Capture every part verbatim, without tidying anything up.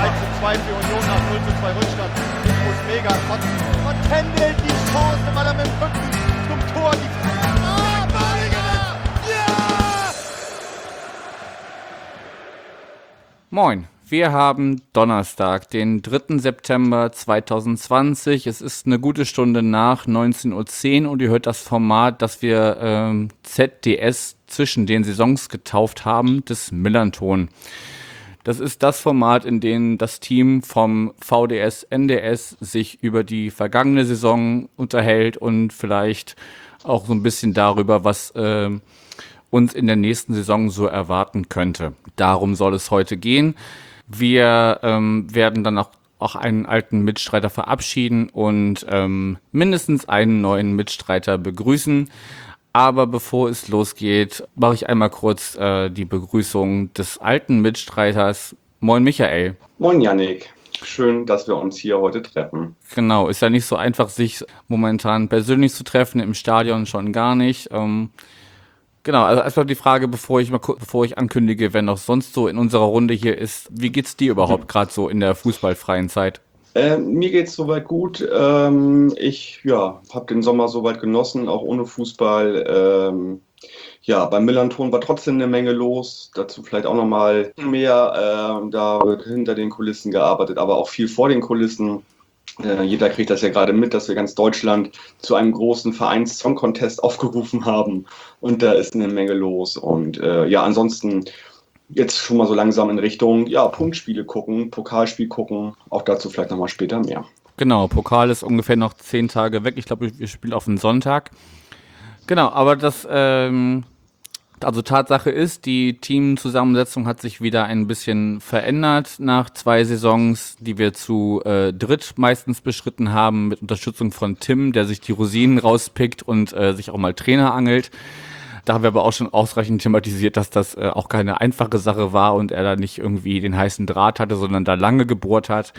eins zu zwei für Union nach null zu zwei Rückstand. Infos mega. Von, von Kendall die Chance, weil er mit dem Rücken zum Tor die Ah, Ball! Ja! Moin, wir haben Donnerstag, den dritten September zweitausendzwanzig. Es ist eine gute Stunde nach neunzehn Uhr zehn und ihr hört das Format, das wir ähm, Z D S zwischen den Saisons getauft haben, des Millernton. Das ist das Format, in dem das Team vom V D S N D S sich über die vergangene Saison unterhält und vielleicht auch so ein bisschen darüber, was äh, uns in der nächsten Saison so erwarten könnte. Darum soll es heute gehen. Wir ähm, werden dann auch, auch einen alten Mitstreiter verabschieden und ähm, mindestens einen neuen Mitstreiter begrüßen. Aber bevor es losgeht, mache ich einmal kurz äh, die Begrüßung des alten Mitstreiters. Moin Michael. Moin Yannick. Schön, dass wir uns hier heute treffen. Genau, ist ja nicht so einfach, sich momentan persönlich zu treffen, im Stadion schon gar nicht. Ähm, genau, also erstmal die Frage, bevor ich mal kurz, bevor ich ankündige, wer noch sonst so in unserer Runde hier ist, wie geht's dir überhaupt gerade so in der fußballfreien Zeit? Äh, mir geht's soweit gut. Ähm, ich ja, habe den Sommer soweit genossen, auch ohne Fußball. Ähm, ja, beim Millernton war trotzdem eine Menge los. Dazu vielleicht auch nochmal mehr. Äh, da wird hinter den Kulissen gearbeitet, aber auch viel vor den Kulissen. Äh, jeder kriegt das ja gerade mit, dass wir ganz Deutschland zu einem großen Vereins-Song-Contest aufgerufen haben. Und da ist eine Menge los. Und äh, ja, ansonsten jetzt schon mal so langsam in Richtung, ja, Punktspiele gucken, Pokalspiel gucken, auch dazu vielleicht nochmal später mehr. Genau, Pokal ist ungefähr noch zehn Tage weg. Ich glaube, wir spielen auf den Sonntag. Genau, aber das, ähm, also Tatsache ist, die Teamzusammensetzung hat sich wieder ein bisschen verändert nach zwei Saisons, die wir zu äh, dritt meistens beschritten haben, mit Unterstützung von Tim, der sich die Rosinen rauspickt und äh, sich auch mal Trainer angelt. Da haben wir aber auch schon ausreichend thematisiert, dass das äh, auch keine einfache Sache war und er da nicht irgendwie den heißen Draht hatte, sondern da lange gebohrt hat.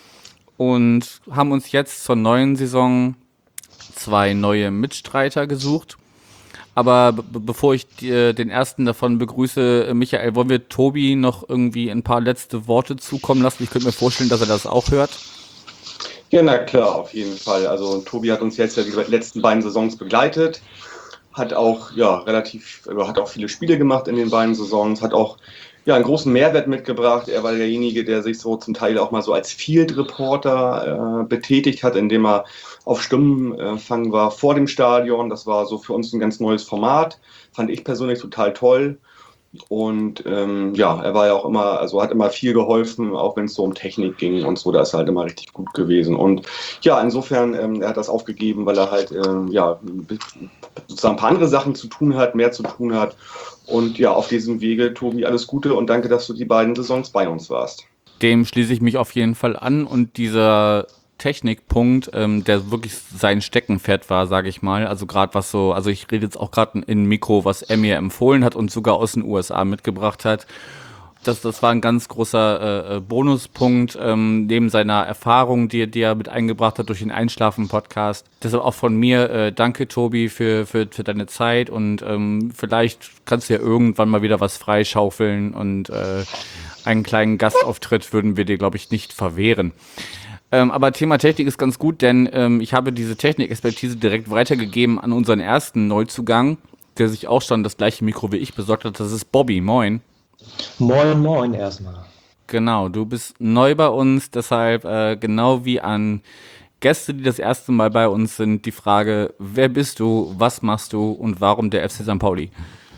Und haben uns jetzt zur neuen Saison zwei neue Mitstreiter gesucht. Aber b- bevor ich die, den ersten davon begrüße, äh, Michael, wollen wir Tobi noch irgendwie ein paar letzte Worte zukommen lassen? Ich könnte mir vorstellen, dass er das auch hört. Ja, na klar, auf jeden Fall. Also Tobi hat uns jetzt ja die letzten beiden Saisons begleitet. Hat auch, ja, relativ, hat auch viele Spiele gemacht in den beiden Saisons, hat auch, ja, einen großen Mehrwert mitgebracht. Er war derjenige, der sich so zum Teil auch mal so als Field Reporter äh, betätigt hat, indem er auf Stimmenfang war vor dem Stadion. Das war so für uns ein ganz neues Format. Fand ich persönlich total toll. Und ähm, ja, er war ja auch immer, also hat immer viel geholfen, auch wenn es so um Technik ging und so, da ist er halt immer richtig gut gewesen. Und ja, insofern, ähm, er hat das aufgegeben, weil er halt ähm, ja, sozusagen ein paar andere Sachen zu tun hat, mehr zu tun hat. Und ja, auf diesem Wege, Tobi, alles Gute und danke, dass du die beiden Saisons bei uns warst. Dem schließe ich mich auf jeden Fall an und dieser Technikpunkt, ähm, der wirklich sein Steckenpferd war, sage ich mal. Also gerade was so, also ich rede jetzt auch gerade in Mikro, was er mir empfohlen hat und sogar aus den U S A mitgebracht hat. Das, das war ein ganz großer äh, Bonuspunkt, ähm, neben seiner Erfahrung, die, die er mit eingebracht hat durch den Einschlafen-Podcast. Deshalb auch von mir, äh, danke Tobi für, für, für deine Zeit und ähm, vielleicht kannst du ja irgendwann mal wieder was freischaufeln und äh, einen kleinen Gastauftritt würden wir dir, glaube ich, nicht verwehren. Ähm, aber Thema Technik ist ganz gut, denn ähm, ich habe diese Technikexpertise direkt weitergegeben an unseren ersten Neuzugang, der sich auch schon das gleiche Mikro wie ich besorgt hat. Das ist Bobby. Moin. Moin, moin erstmal. Genau, du bist neu bei uns, deshalb äh, genau wie an Gäste, die das erste Mal bei uns sind, die Frage, wer bist du, was machst du und warum der F C Sankt Pauli?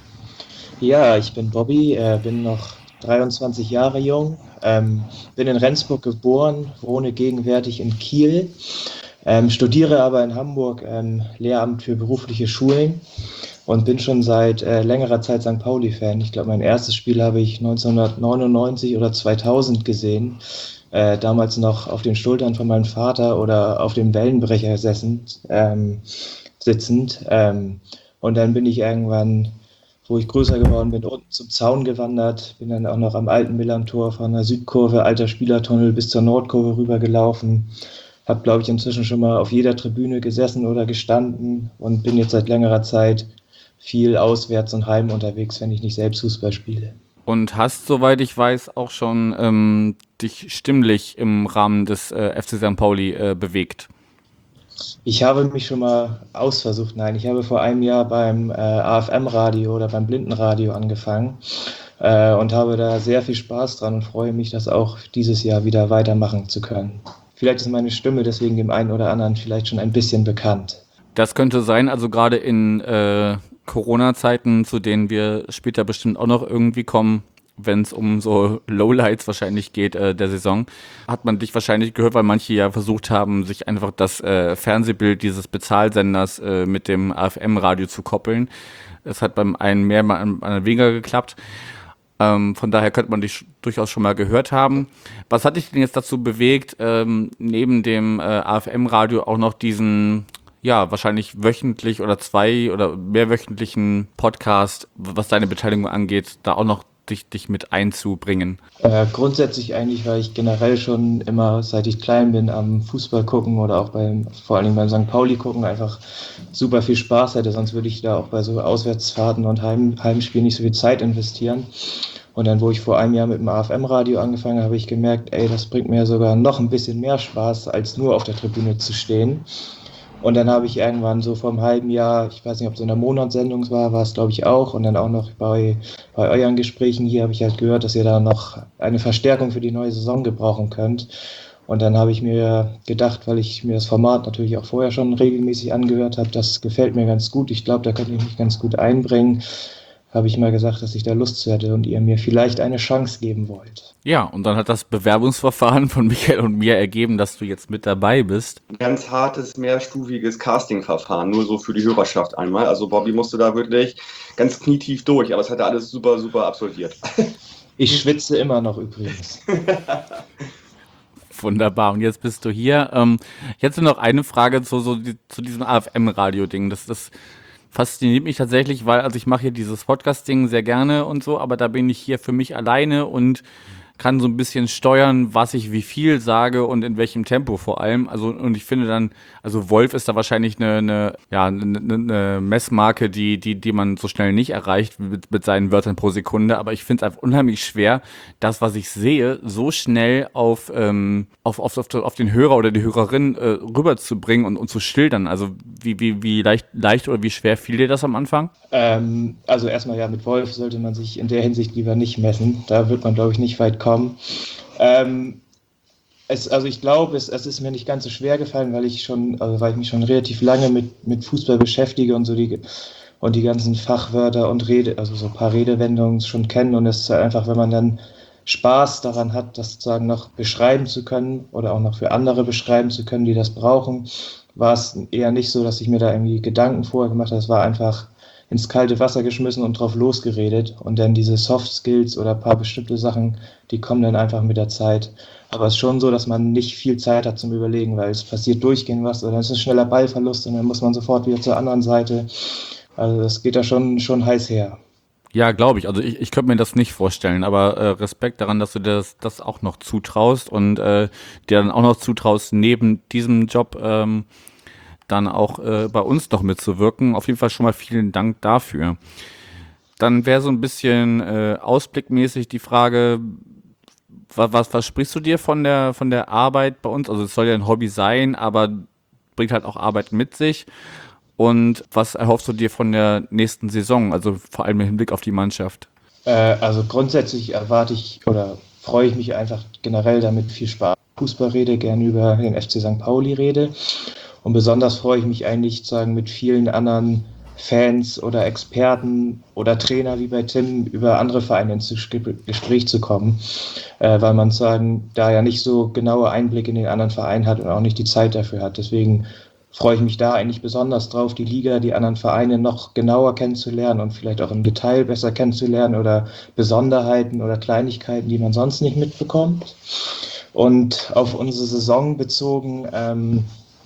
Ja, ich bin Bobby, äh, bin noch dreiundzwanzig Jahre jung, ähm, bin in Rendsburg geboren, wohne gegenwärtig in Kiel, ähm, studiere aber in Hamburg ähm, Lehramt für berufliche Schulen und bin schon seit äh, längerer Zeit Sankt Pauli-Fan. Ich glaube, mein erstes Spiel habe ich neunzehnhundertneunundneunzig oder zweitausend gesehen, äh, damals noch auf den Schultern von meinem Vater oder auf dem Wellenbrecher sessend, ähm, sitzend. Ähm, und dann bin ich irgendwann, wo ich größer geworden bin, unten zum Zaun gewandert, bin dann auch noch am alten Millerntor von der Südkurve, alter Spielertunnel, bis zur Nordkurve rübergelaufen. Habe, glaube ich, inzwischen schon mal auf jeder Tribüne gesessen oder gestanden und bin jetzt seit längerer Zeit viel auswärts und heim unterwegs, wenn ich nicht selbst Fußball spiele. Und hast, soweit ich weiß, auch schon ähm, dich stimmlich im Rahmen des äh, F C Sankt Pauli äh, bewegt. Ich habe mich schon mal ausversucht. Nein, ich habe vor einem Jahr beim äh, A F M-Radio oder beim Blindenradio angefangen äh, und habe da sehr viel Spaß dran und freue mich, das auch dieses Jahr wieder weitermachen zu können. Vielleicht ist meine Stimme deswegen dem einen oder anderen vielleicht schon ein bisschen bekannt. Das könnte sein, also gerade in äh, Corona-Zeiten, zu denen wir später bestimmt auch noch irgendwie kommen, wenn es um so Lowlights wahrscheinlich geht äh, der Saison, hat man dich wahrscheinlich gehört, weil manche ja versucht haben, sich einfach das äh, Fernsehbild dieses Bezahlsenders äh, mit dem A F M-Radio zu koppeln. Es hat beim einen mehr, beim anderen weniger geklappt. Ähm, von daher könnte man dich durchaus schon mal gehört haben. Was hat dich denn jetzt dazu bewegt, ähm, neben dem äh, A F M-Radio auch noch diesen, ja, wahrscheinlich wöchentlich oder zwei oder mehrwöchentlichen Podcast, was deine Beteiligung angeht, da auch noch dich, dich mit einzubringen? Äh, grundsätzlich eigentlich, weil ich generell schon immer, seit ich klein bin, am Fußball gucken oder auch beim, vor allem beim Sankt Pauli gucken, einfach super viel Spaß hätte. Sonst würde ich da auch bei so Auswärtsfahrten und Heim, Heimspielen nicht so viel Zeit investieren. Und dann, wo ich vor einem Jahr mit dem A F M-Radio angefangen habe, habe ich gemerkt, ey, das bringt mir sogar noch ein bisschen mehr Spaß, als nur auf der Tribüne zu stehen. Und dann habe ich irgendwann so vor einem halben Jahr, ich weiß nicht, ob es so eine Monatssendung war, war es glaube ich auch. Und dann auch noch bei, bei euren Gesprächen hier habe ich halt gehört, dass ihr da noch eine Verstärkung für die neue Saison gebrauchen könnt. Und dann habe ich mir gedacht, weil ich mir das Format natürlich auch vorher schon regelmäßig angehört habe, das gefällt mir ganz gut. Ich glaube, da könnte ich mich ganz gut einbringen. Habe ich mal gesagt, dass ich da Lust zu hätte und ihr mir vielleicht eine Chance geben wollt. Ja, und dann hat das Bewerbungsverfahren von Michael und mir ergeben, dass du jetzt mit dabei bist. Ein ganz hartes, mehrstufiges Castingverfahren, nur so für die Hörerschaft einmal. Also Bobby musste da wirklich ganz knietief durch, aber es hat er alles super, super absolviert. Ich schwitze immer noch übrigens. Wunderbar, und jetzt bist du hier. Ähm, ich hätte noch eine Frage zu, so, die, zu diesem A F M-Radio-Ding. Das, das fasziniert mich tatsächlich, weil also ich mache hier dieses Podcast-Ding sehr gerne und so, aber da bin ich hier für mich alleine und kann so ein bisschen steuern, was ich wie viel sage und in welchem Tempo vor allem. Also und ich finde dann, also Wolf ist da wahrscheinlich eine, eine ja eine, eine Messmarke, die die die man so schnell nicht erreicht mit, mit seinen Wörtern pro Sekunde. Aber ich finde es einfach unheimlich schwer, das, was ich sehe, so schnell auf ähm, auf, auf auf auf den Hörer oder die Hörerin äh, rüberzubringen und und zu schildern. Also wie wie wie leicht leicht oder wie schwer fiel dir das am Anfang? Ähm, also erstmal ja, mit Wolf sollte man sich in der Hinsicht lieber nicht messen. Da wird man, glaube ich, nicht weit kommen. Ähm, es, also ich glaube, es, es ist mir nicht ganz so schwer gefallen, weil ich schon, also weil ich mich schon relativ lange mit, mit Fußball beschäftige und so die und die ganzen Fachwörter und Rede, also so ein paar Redewendungen schon kennen und es ist einfach, wenn man dann Spaß daran hat, das sozusagen noch beschreiben zu können oder auch noch für andere beschreiben zu können, die das brauchen, war es eher nicht so, dass ich mir da irgendwie Gedanken vorher gemacht habe. Es war einfach ins kalte Wasser geschmissen und drauf losgeredet. Und dann diese Soft Skills oder ein paar bestimmte Sachen, die kommen dann einfach mit der Zeit. Aber es ist schon so, dass man nicht viel Zeit hat zum Überlegen, weil es passiert durchgehend was, oder es ist ein schneller Ballverlust und dann muss man sofort wieder zur anderen Seite. Also das geht da schon, schon heiß her. Ja, glaube ich. Also ich, ich könnte mir das nicht vorstellen, aber äh, Respekt daran, dass du dir das, das auch noch zutraust und äh, dir dann auch noch zutraust, neben diesem Job ähm, dann auch äh, bei uns noch mitzuwirken. Auf jeden Fall schon mal vielen Dank dafür. Dann wäre so ein bisschen äh, ausblickmäßig die Frage, was, was versprichst du dir von der von der Arbeit bei uns? Also es soll ja ein Hobby sein, aber bringt halt auch Arbeit mit sich. Und was erhoffst du dir von der nächsten Saison, also vor allem im Hinblick auf die Mannschaft? Äh, also grundsätzlich erwarte ich oder freue ich mich einfach generell damit viel Spaß. Fußball rede, gerne über den F C Sankt Pauli rede. Und besonders freue ich mich eigentlich sozusagen mit vielen anderen Fans oder Experten oder Trainer wie bei Tim über andere Vereine ins Gespräch zu kommen, äh, weil man sozusagen da ja nicht so genaue Einblicke in den anderen Verein hat und auch nicht die Zeit dafür hat. Deswegen freue ich mich da eigentlich besonders drauf, die Liga, die anderen Vereine noch genauer kennenzulernen und vielleicht auch im Detail besser kennenzulernen oder Besonderheiten oder Kleinigkeiten, die man sonst nicht mitbekommt. Und auf unsere Saison bezogen, ähm,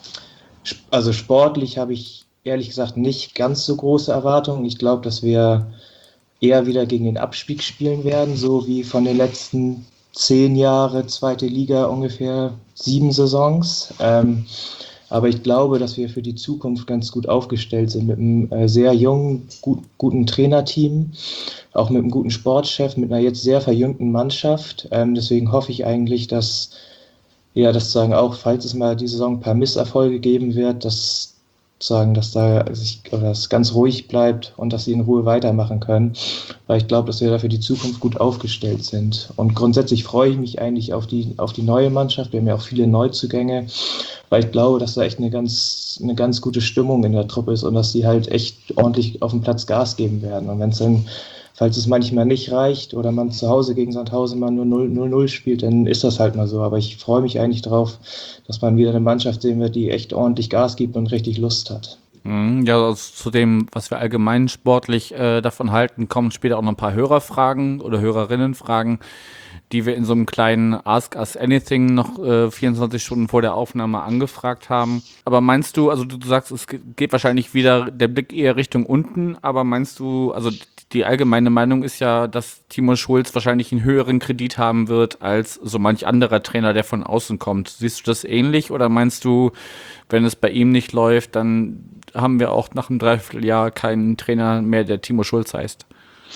also sportlich habe ich ehrlich gesagt nicht ganz so große Erwartungen. Ich glaube, dass wir eher wieder gegen den Abstieg spielen werden, so wie von den letzten zehn Jahren zweite Liga ungefähr sieben Saisons. Ähm, Aber ich glaube, dass wir für die Zukunft ganz gut aufgestellt sind mit einem äh, sehr jungen, gut, guten Trainerteam, auch mit einem guten Sportchef, mit einer jetzt sehr verjüngten Mannschaft. Ähm, deswegen hoffe ich eigentlich, dass, ja, dass sagen auch, falls es mal die Saison ein paar Misserfolge geben wird, dass sagen, dass da sich oder es ganz ruhig bleibt und dass sie in Ruhe weitermachen können, weil ich glaube, dass wir da für die Zukunft gut aufgestellt sind. Und grundsätzlich freue ich mich eigentlich auf die auf die neue Mannschaft. Wir haben ja auch viele Neuzugänge, weil ich glaube, dass da echt eine ganz eine ganz gute Stimmung in der Truppe ist und dass sie halt echt ordentlich auf dem Platz Gas geben werden. Und wenn es dann falls es manchmal nicht reicht oder man zu Hause gegen Sandhausen mal nur null null spielt, dann ist das halt mal so. Aber ich freue mich eigentlich drauf, dass man wieder eine Mannschaft sehen wird, die echt ordentlich Gas gibt und richtig Lust hat. Ja, also zu dem, was wir allgemein sportlich äh, davon halten, kommen später auch noch ein paar Hörerfragen oder Hörerinnenfragen, die wir in so einem kleinen Ask Us Anything noch äh, vierundzwanzig Stunden vor der Aufnahme angefragt haben. Aber meinst du, also du, du sagst, es geht wahrscheinlich wieder der Blick eher Richtung unten, aber meinst du, also die allgemeine Meinung ist ja, dass Timo Schulz wahrscheinlich einen höheren Kredit haben wird als so manch anderer Trainer, der von außen kommt. Siehst du das ähnlich oder meinst du, wenn es bei ihm nicht läuft, dann haben wir auch nach einem Dreivierteljahr keinen Trainer mehr, der Timo Schulz heißt?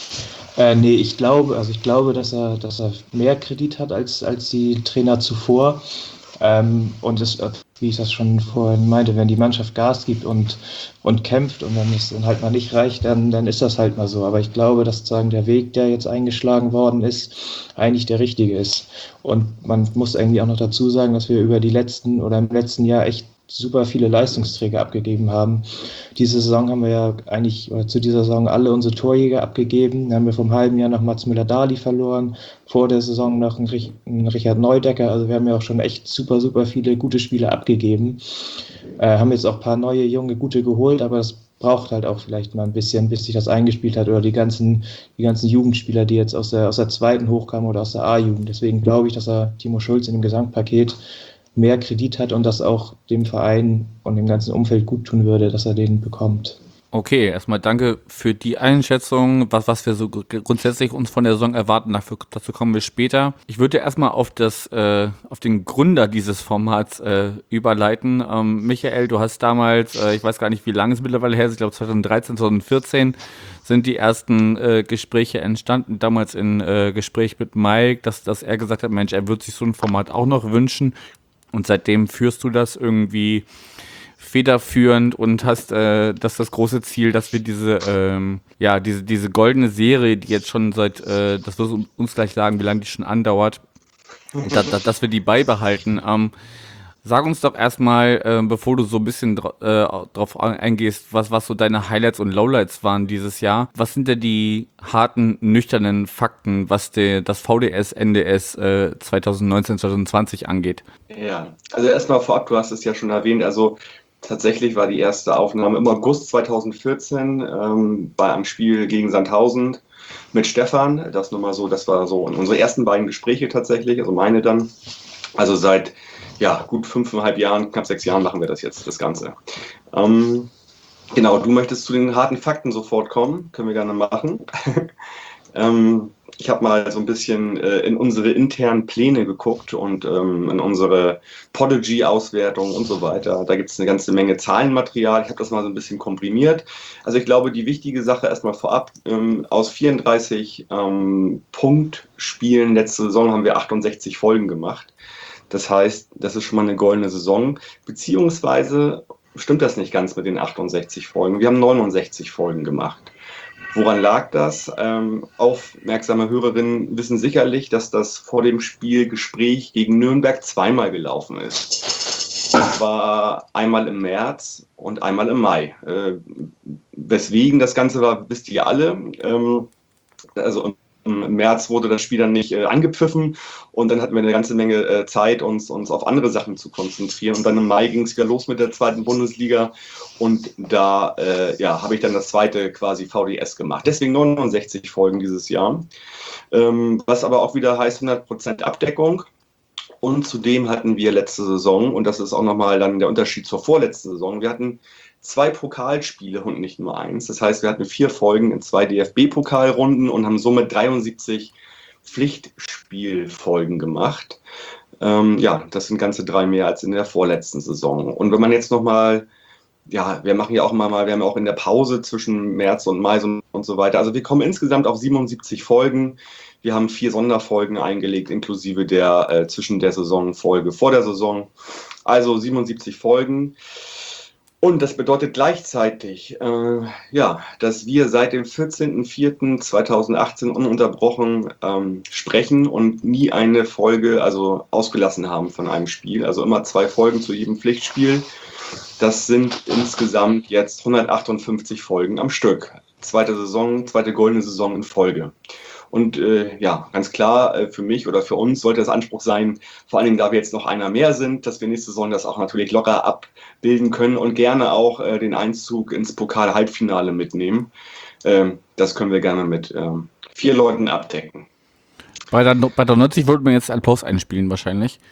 Äh, nee, ich glaube, also ich glaube, dass er, dass er mehr Kredit hat als, als die Trainer zuvor. Ähm, und das, wie ich das schon vorhin meinte, wenn die Mannschaft Gas gibt und, und kämpft und dann es dann halt mal nicht reicht, dann, dann ist das halt mal so. Aber ich glaube, dass sozusagen der Weg, der jetzt eingeschlagen worden ist, eigentlich der richtige ist. Und man muss irgendwie auch noch dazu sagen, dass wir über die letzten oder im letzten Jahr echt super viele Leistungsträger abgegeben haben. Diese Saison haben wir ja eigentlich, oder zu dieser Saison alle unsere Torjäger abgegeben. Dann haben wir vom halben Jahr noch Mats Müller-Dali verloren, vor der Saison noch einen, Rich- einen Richard Neudecker. Also wir haben ja auch schon echt super, super viele gute Spieler abgegeben. Äh, haben jetzt auch ein paar neue, junge, gute geholt, aber das braucht halt auch vielleicht mal ein bisschen, bis sich das eingespielt hat oder die ganzen, die ganzen Jugendspieler, die jetzt aus der, aus der zweiten hochkamen oder aus der A-Jugend. Deswegen glaube ich, dass er Timo Schulz in dem Gesamtpaket mehr Kredit hat und das auch dem Verein und dem ganzen Umfeld gut tun würde, dass er den bekommt. Okay, erstmal danke für die Einschätzung, was, was wir so grundsätzlich uns von der Saison erwarten. Dafür, dazu kommen wir später. Ich würde erstmal auf das, äh, auf den Gründer dieses Formats äh, überleiten. Ähm, Michael, du hast damals, äh, ich weiß gar nicht, wie lange es mittlerweile her ist, ich glaube zweitausenddreizehn, zweitausendvierzehn sind die ersten äh, Gespräche entstanden. Damals in äh, Gespräch mit Mike, dass, dass er gesagt hat, Mensch, er würde sich so ein Format auch noch wünschen. Und seitdem führst du das irgendwie federführend und hast äh, das das große Ziel, dass wir diese ähm, ja diese diese goldene Serie, die jetzt schon seit äh, das wirst du uns gleich sagen, wie lange die schon andauert, da, da, dass wir die beibehalten. Ähm, sag uns doch erstmal, äh, bevor du so ein bisschen dra- äh, drauf eingehst, was was so deine Highlights und Lowlights waren dieses Jahr. Was sind denn die harten, nüchternen Fakten, was der, das V D S N D S äh, zweitausendneunzehn zweitausendzwanzig angeht? Ja, also erstmal vorab, du hast es ja schon erwähnt, also tatsächlich war die erste Aufnahme im August zweitausendvierzehn ähm, bei einem Spiel gegen Sandhausen mit Stefan. Das nochmal so, das war so unsere ersten beiden Gespräche tatsächlich, also meine dann. Also seit ja, gut fünfeinhalb Jahren, knapp sechs Jahren machen wir das jetzt, das Ganze. Ähm, genau, du möchtest zu den harten Fakten sofort kommen, können wir gerne machen. ähm, ich habe mal so ein bisschen äh, in unsere internen Pläne geguckt und ähm, in unsere Podigy-Auswertung und so weiter. Da gibt es eine ganze Menge Zahlenmaterial. Ich habe das mal so ein bisschen komprimiert. Also ich glaube, die wichtige Sache erstmal vorab, ähm, aus vierunddreißig ähm, Punktspielen letzte Saison haben wir achtundsechzig Folgen gemacht. Das heißt, das ist schon mal eine goldene Saison, beziehungsweise stimmt das nicht ganz mit den achtundsechzig Folgen. Wir haben neunundsechzig Folgen gemacht. Woran lag das? Ähm, aufmerksame Hörerinnen wissen sicherlich, dass das vor dem Spiel Gespräch gegen Nürnberg zweimal gelaufen ist. Das war einmal im März und einmal im Mai. Äh, weswegen das Ganze war, wisst ihr alle. Ähm, also im März wurde das Spiel dann nicht äh, angepfiffen und dann hatten wir eine ganze Menge äh, Zeit, uns, uns auf andere Sachen zu konzentrieren. Und dann im Mai ging es wieder los mit der zweiten Bundesliga und da äh, ja, habe ich dann das zweite quasi V D S gemacht. Deswegen neunundsechzig Folgen dieses Jahr, ähm, was aber auch wieder heißt hundert Prozent Abdeckung. Und zudem hatten wir letzte Saison, und das ist auch nochmal dann der Unterschied zur vorletzten Saison, wir hatten zwei Pokalspiele und nicht nur eins. Das heißt, wir hatten vier Folgen in zwei D F B-Pokalrunden und haben somit dreiundsiebzig Pflichtspielfolgen gemacht. Ähm, ja, das sind ganze drei mehr als in der vorletzten Saison. Und wenn man jetzt nochmal, ja, wir machen ja auch mal, wir haben ja auch in der Pause zwischen März und Mai und, und so weiter. Also wir kommen insgesamt auf siebenundsiebzig Folgen. Wir haben vier Sonderfolgen eingelegt, inklusive der äh, zwischen der Saisonfolge vor der Saison. Also siebenundsiebzig Folgen. Und das bedeutet gleichzeitig, äh, ja, dass wir seit dem vierzehnten vierten zweitausendachtzehn ununterbrochen ähm, sprechen und nie eine Folge also ausgelassen haben von einem Spiel. Also immer zwei Folgen zu jedem Pflichtspiel. Das sind insgesamt jetzt hundertachtundfünfzig Folgen am Stück. Zweite Saison, zweite goldene Saison in Folge. Und äh, ja, ganz klar, äh, für mich oder für uns sollte das Anspruch sein, vor allen Dingen, da wir jetzt noch einer mehr sind, dass wir nächste Saison das auch natürlich locker abbilden können und gerne auch äh, den Einzug ins Pokal-Halbfinale mitnehmen. Ähm, das können wir gerne mit ähm, vier Leuten abdecken. Bei der, bei der neunzig wollten wir jetzt einen Post einspielen wahrscheinlich.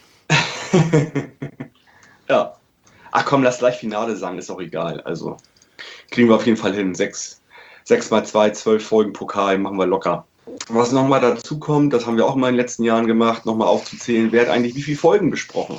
Ja. Ach komm, lass gleich Finale sagen, ist auch egal. Also kriegen wir auf jeden Fall hin. Sechs, sechs mal zwei, zwölf Folgen Pokal machen wir locker. Was nochmal dazu kommt, das haben wir auch mal in den letzten Jahren gemacht, nochmal aufzuzählen, wer hat eigentlich wie viele Folgen besprochen.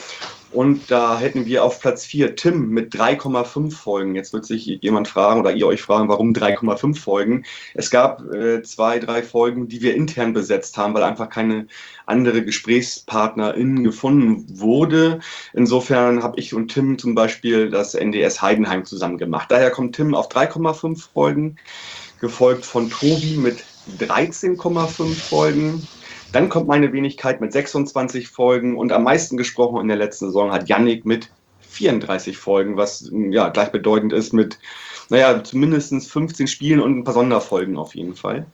Und da hätten wir auf Platz vier Tim mit drei Komma fünf Folgen. Jetzt wird sich jemand fragen oder ihr euch fragen, warum drei Komma fünf Folgen? Es gab äh, zwei, drei Folgen, die wir intern besetzt haben, weil einfach keine andere GesprächspartnerInnen gefunden wurde. Insofern habe ich und Tim zum Beispiel das N D S Heidenheim zusammen gemacht. Daher kommt Tim auf drei Komma fünf Folgen, gefolgt von Tobi mit dreizehn Komma fünf Folgen. Dann kommt meine Wenigkeit mit sechsundzwanzig Folgen und am meisten gesprochen in der letzten Saison hat Yannick mit vierunddreißig Folgen, was ja gleichbedeutend ist mit, naja, zumindest fünfzehn Spielen und ein paar Sonderfolgen auf jeden Fall.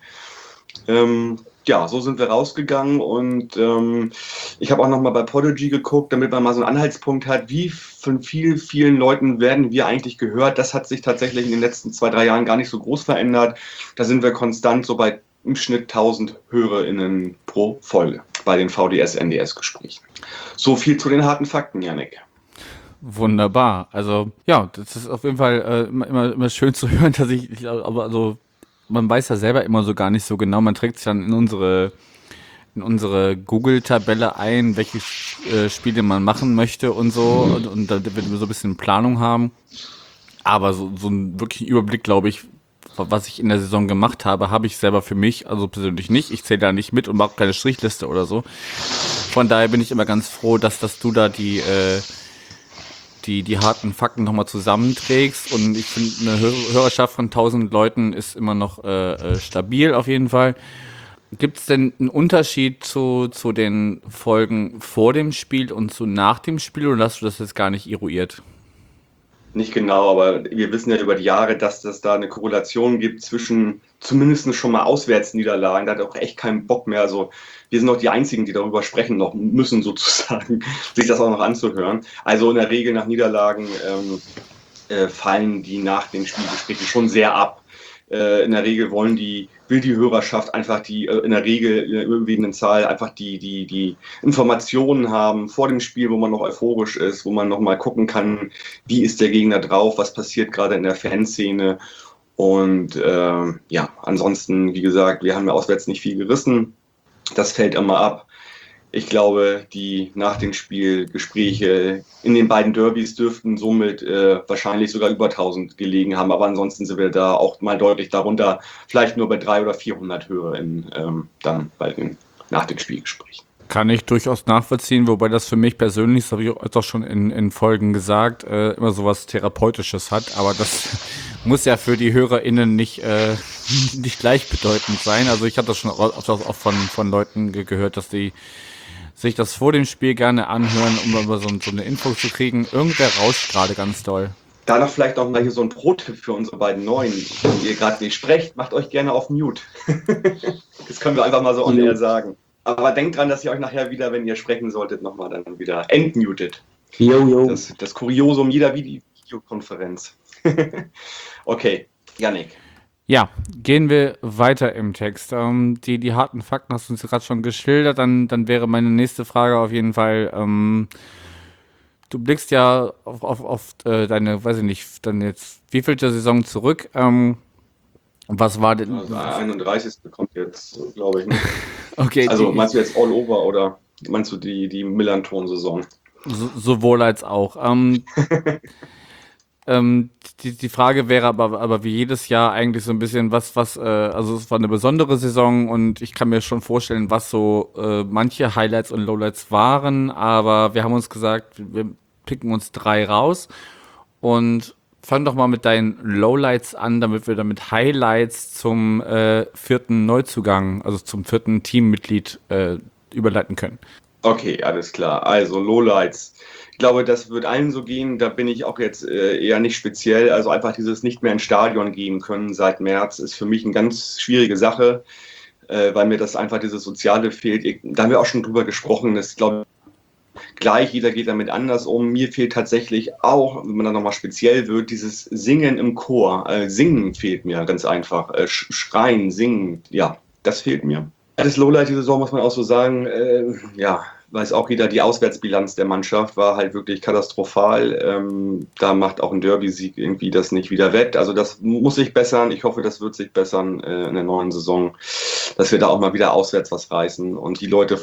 Ähm, ja, so sind wir rausgegangen und ähm, ich habe auch nochmal bei Podigy geguckt, damit man mal so einen Anhaltspunkt hat, wie von vielen, vielen Leuten werden wir eigentlich gehört. Das hat sich tatsächlich in den letzten zwei, drei Jahren gar nicht so groß verändert. Da sind wir konstant so bei im Schnitt tausend HörerInnen pro Folge bei den V D S-N D S-Gesprächen. So viel zu den harten Fakten, Yannick. Wunderbar. Also ja, das ist auf jeden Fall äh, immer, immer, immer schön zu hören, dass ich, ich aber also man weiß ja selber immer so gar nicht so genau. Man trägt sich dann in unsere in unsere Google-Tabelle ein, welche äh, Spiele man machen möchte und so und, und da wird wir so ein bisschen Planung haben. Aber so, so einen wirklichen Überblick, glaube ich, was ich in der Saison gemacht habe, habe ich selber für mich, also persönlich nicht. Ich zähle da nicht mit und mache keine Strichliste oder so. Von daher bin ich immer ganz froh, dass, dass du da die, äh, die, die harten Fakten nochmal zusammenträgst. Und ich finde, eine Hörerschaft von tausend Leuten ist immer noch äh, stabil auf jeden Fall. Gibt es denn einen Unterschied zu, zu den Folgen vor dem Spiel und zu nach dem Spiel oder hast du das jetzt gar nicht eruiert? Nicht genau, aber wir wissen ja über die Jahre, dass es da eine Korrelation gibt zwischen zumindest schon mal Auswärtsniederlagen. Da hat auch echt keinen Bock mehr. Also wir sind auch die Einzigen, die darüber sprechen noch müssen, sozusagen, sich das auch noch anzuhören. Also in der Regel nach Niederlagen ähm, äh, fallen die nach den Spielgesprächen schon sehr ab. Äh, in der Regel wollen die will die Hörerschaft einfach die, in der Regel in der überwiegenden Zahl einfach die, die, die Informationen haben vor dem Spiel, wo man noch euphorisch ist, wo man noch mal gucken kann, wie ist der Gegner drauf, was passiert gerade in der Fanszene. Und äh, ja, ansonsten, wie gesagt, wir haben ja auswärts nicht viel gerissen. Das fällt immer ab. Ich glaube, die nach dem Spiel Gespräche in den beiden Derbys dürften somit äh, wahrscheinlich sogar über tausend gelegen haben. Aber ansonsten sind wir da auch mal deutlich darunter, vielleicht nur bei dreihundert oder vierhundert HörerInnen ähm, dann bei den, nach den Spielgesprächen. Kann ich durchaus nachvollziehen, wobei das für mich persönlich, das habe ich auch schon in, in Folgen gesagt, äh, immer so was Therapeutisches hat. Aber das muss ja für die HörerInnen nicht, äh, nicht gleichbedeutend sein. Also ich habe das schon oft auch von, von Leuten ge- gehört, dass die sich das vor dem Spiel gerne anhören, um aber so, so eine Info zu kriegen. Irgendwer rauscht gerade ganz doll. Da noch vielleicht auch mal hier so ein Pro-Tipp für unsere beiden Neuen. Wenn ihr gerade nicht sprecht, macht euch gerne auf Mute. Das können wir einfach mal so on air sagen. Aber denkt dran, dass ihr euch nachher wieder, wenn ihr sprechen solltet, nochmal dann wieder entmutet. Jo, jo. Das, das Kuriosum jeder Videokonferenz. Okay, Yannick. Ja, gehen wir weiter im Text. Ähm, die, die harten Fakten hast du uns gerade schon geschildert. Dann, dann wäre meine nächste Frage auf jeden Fall, ähm, du blickst ja auf, auf, auf äh, deine, weiß ich nicht, dann jetzt wievielte Saison zurück. Ähm, was war denn? Also einunddreißigste kommt jetzt, glaube ich. Ne? Okay. Also die, meinst du jetzt all over oder? meinst du die, die Millanton-Saison? So, sowohl als auch. Ähm, ähm, die, die Frage wäre aber, aber wie jedes Jahr eigentlich so ein bisschen, was, was, äh, also es war eine besondere Saison und ich kann mir schon vorstellen, was so äh, manche Highlights und Lowlights waren, aber wir haben uns gesagt, wir picken uns drei raus und fang doch mal mit deinen Lowlights an, damit wir dann mit Highlights zum äh, vierten Neuzugang, also zum vierten Teammitglied äh, überleiten können. Okay, alles klar. Also Lowlights. Ich glaube, das wird allen so gehen. Da bin ich auch jetzt äh, eher nicht speziell. Also einfach dieses nicht mehr ins Stadion gehen können seit März ist für mich eine ganz schwierige Sache, äh, weil mir das einfach dieses Soziale fehlt. Ich, da haben wir auch schon drüber gesprochen. Das glaube gleich, jeder geht damit anders um. Mir fehlt tatsächlich auch, wenn man dann nochmal speziell wird, dieses Singen im Chor. Äh, singen fehlt mir ganz einfach. Äh, schreien, singen, ja, das fehlt mir. Das Lowlight die Saison, muss man auch so sagen, äh, ja, weiß auch jeder, die Auswärtsbilanz der Mannschaft war halt wirklich katastrophal. Ähm, da macht auch ein Derby-Sieg irgendwie das nicht wieder wett. Also das muss sich bessern. Ich hoffe, das wird sich bessern äh, in der neuen Saison, dass wir da auch mal wieder auswärts was reißen und die Leute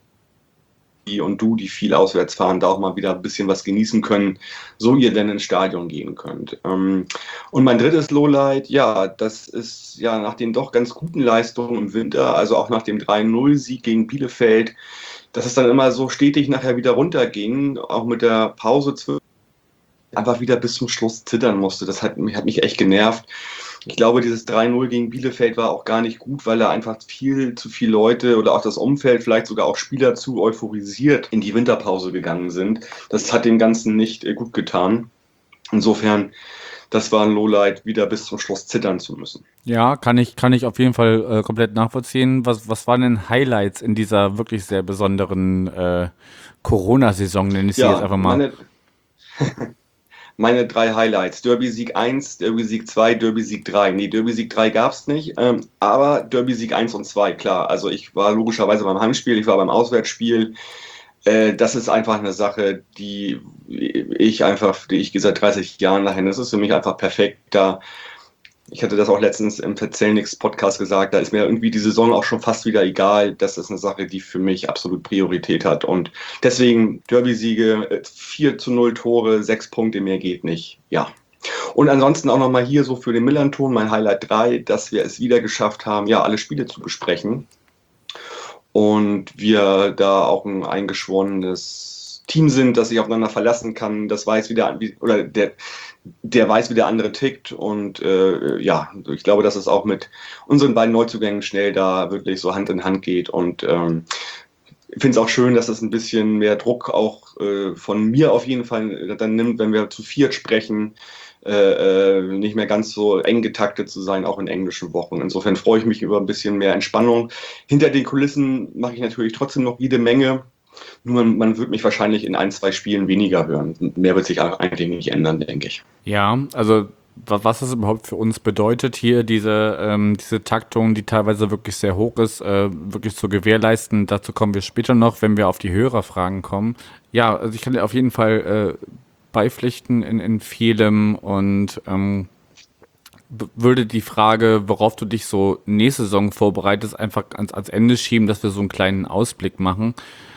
und du, die viel auswärts fahren, da auch mal wieder ein bisschen was genießen können, so ihr denn ins Stadion gehen könnt. Ähm, und mein drittes Lowlight, ja, das ist ja nach den doch ganz guten Leistungen im Winter, also auch nach dem drei null Sieg gegen Bielefeld, dass es dann immer so stetig nachher wieder runterging, auch mit der Pause zwischen einfach wieder bis zum Schluss zittern musste. Das hat mich, hat mich echt genervt. Ich glaube, dieses drei null gegen Bielefeld war auch gar nicht gut, weil da einfach viel zu viele Leute oder auch das Umfeld, vielleicht sogar auch Spieler zu euphorisiert in die Winterpause gegangen sind. Das hat dem Ganzen nicht äh, gut getan. Insofern, das war ein Lowlight, wieder bis zum Schluss zittern zu müssen. Ja, kann ich, kann ich auf jeden Fall äh, komplett nachvollziehen. Was, was waren denn Highlights in dieser wirklich sehr besonderen äh, Corona-Saison, nenne ich sie Ja, jetzt einfach mal? Meine, meine drei Highlights. Derby-Sieg eins, Derby-Sieg zwei, Derby-Sieg drei. Nee, Derby-Sieg drei gab es nicht, ähm, aber Derby-Sieg eins und zwei, klar. Also ich war logischerweise beim Heimspiel, ich war beim Auswärtsspiel. Äh, das ist einfach eine Sache, die ich einfach, die ich seit dreißig Jahren dahin, das ist für mich einfach perfekt. Da Ich hatte das auch letztens im Verzählnix-Podcast gesagt, da ist mir irgendwie die Saison auch schon fast wieder egal. Das ist eine Sache, die für mich absolut Priorität hat. Und deswegen Derby-Siege, vier zu null Tore, sechs Punkte, mehr geht nicht. Ja. Und ansonsten auch nochmal hier so für den Millanton, mein Highlight drei, dass wir es wieder geschafft haben, ja, alle Spiele zu besprechen. Und wir da auch ein eingeschworenes Team sind, das sich aufeinander verlassen kann. Das weiß wieder, oder der, der weiß, wie der andere tickt. Und äh, ja, ich glaube, dass es auch mit unseren beiden Neuzugängen schnell da wirklich so Hand in Hand geht. Und ähm, ich finde es auch schön, dass es ein bisschen mehr Druck auch äh, von mir auf jeden Fall dann nimmt, wenn wir zu viert sprechen. Äh, nicht mehr ganz so eng getaktet zu sein, auch in englischen Wochen. Insofern freue ich mich über ein bisschen mehr Entspannung. Hinter den Kulissen mache ich natürlich trotzdem noch jede Menge. Nur man, man wird mich wahrscheinlich in ein, zwei Spielen weniger hören. Mehr wird sich eigentlich nicht ändern, denke ich. Ja, also was das überhaupt für uns bedeutet, hier diese, ähm, diese Taktung, die teilweise wirklich sehr hoch ist, äh, wirklich zu gewährleisten. Dazu kommen wir später noch, wenn wir auf die Hörerfragen kommen. Ja, also ich kann dir auf jeden Fall äh, beipflichten in, in vielem und ähm, b- würde die Frage, worauf du dich so nächste Saison vorbereitest, einfach ans, ans Ende schieben, dass wir so einen kleinen Ausblick machen.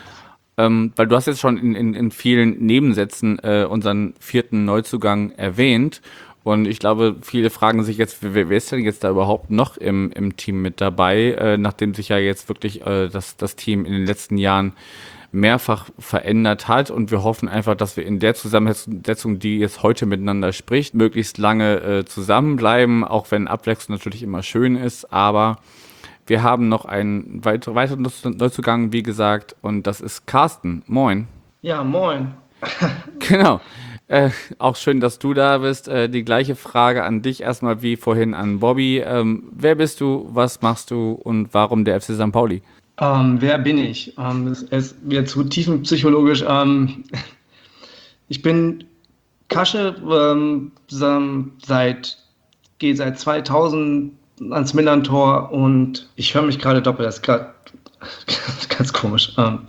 Ähm, weil du hast jetzt schon in, in, in vielen Nebensätzen äh, unseren vierten Neuzugang erwähnt und ich glaube, viele fragen sich jetzt, wer, wer ist denn jetzt da überhaupt noch im, im Team mit dabei, äh, nachdem sich ja jetzt wirklich äh, das, das Team in den letzten Jahren mehrfach verändert hat und wir hoffen einfach, dass wir in der Zusammensetzung, die jetzt heute miteinander spricht, möglichst lange äh, zusammenbleiben, auch wenn Abwechslung natürlich immer schön ist, aber wir haben noch einen weiteren weiter Neuzugang, wie gesagt, und das ist Carsten. Moin. Ja, moin. Genau. Äh, auch schön, dass du da bist. Äh, die gleiche Frage an dich erstmal wie vorhin an Bobby. Ähm, wer bist du, was machst du und warum der F C Sankt Pauli? Ähm, wer bin ich? Ähm, es, es wird zu tiefenpsychologisch. Ähm, ich bin Kasche, ähm, seit, gehe seit zweitausend ans Millantor und ich höre mich gerade doppelt. Das ist gerade ganz komisch. Ähm,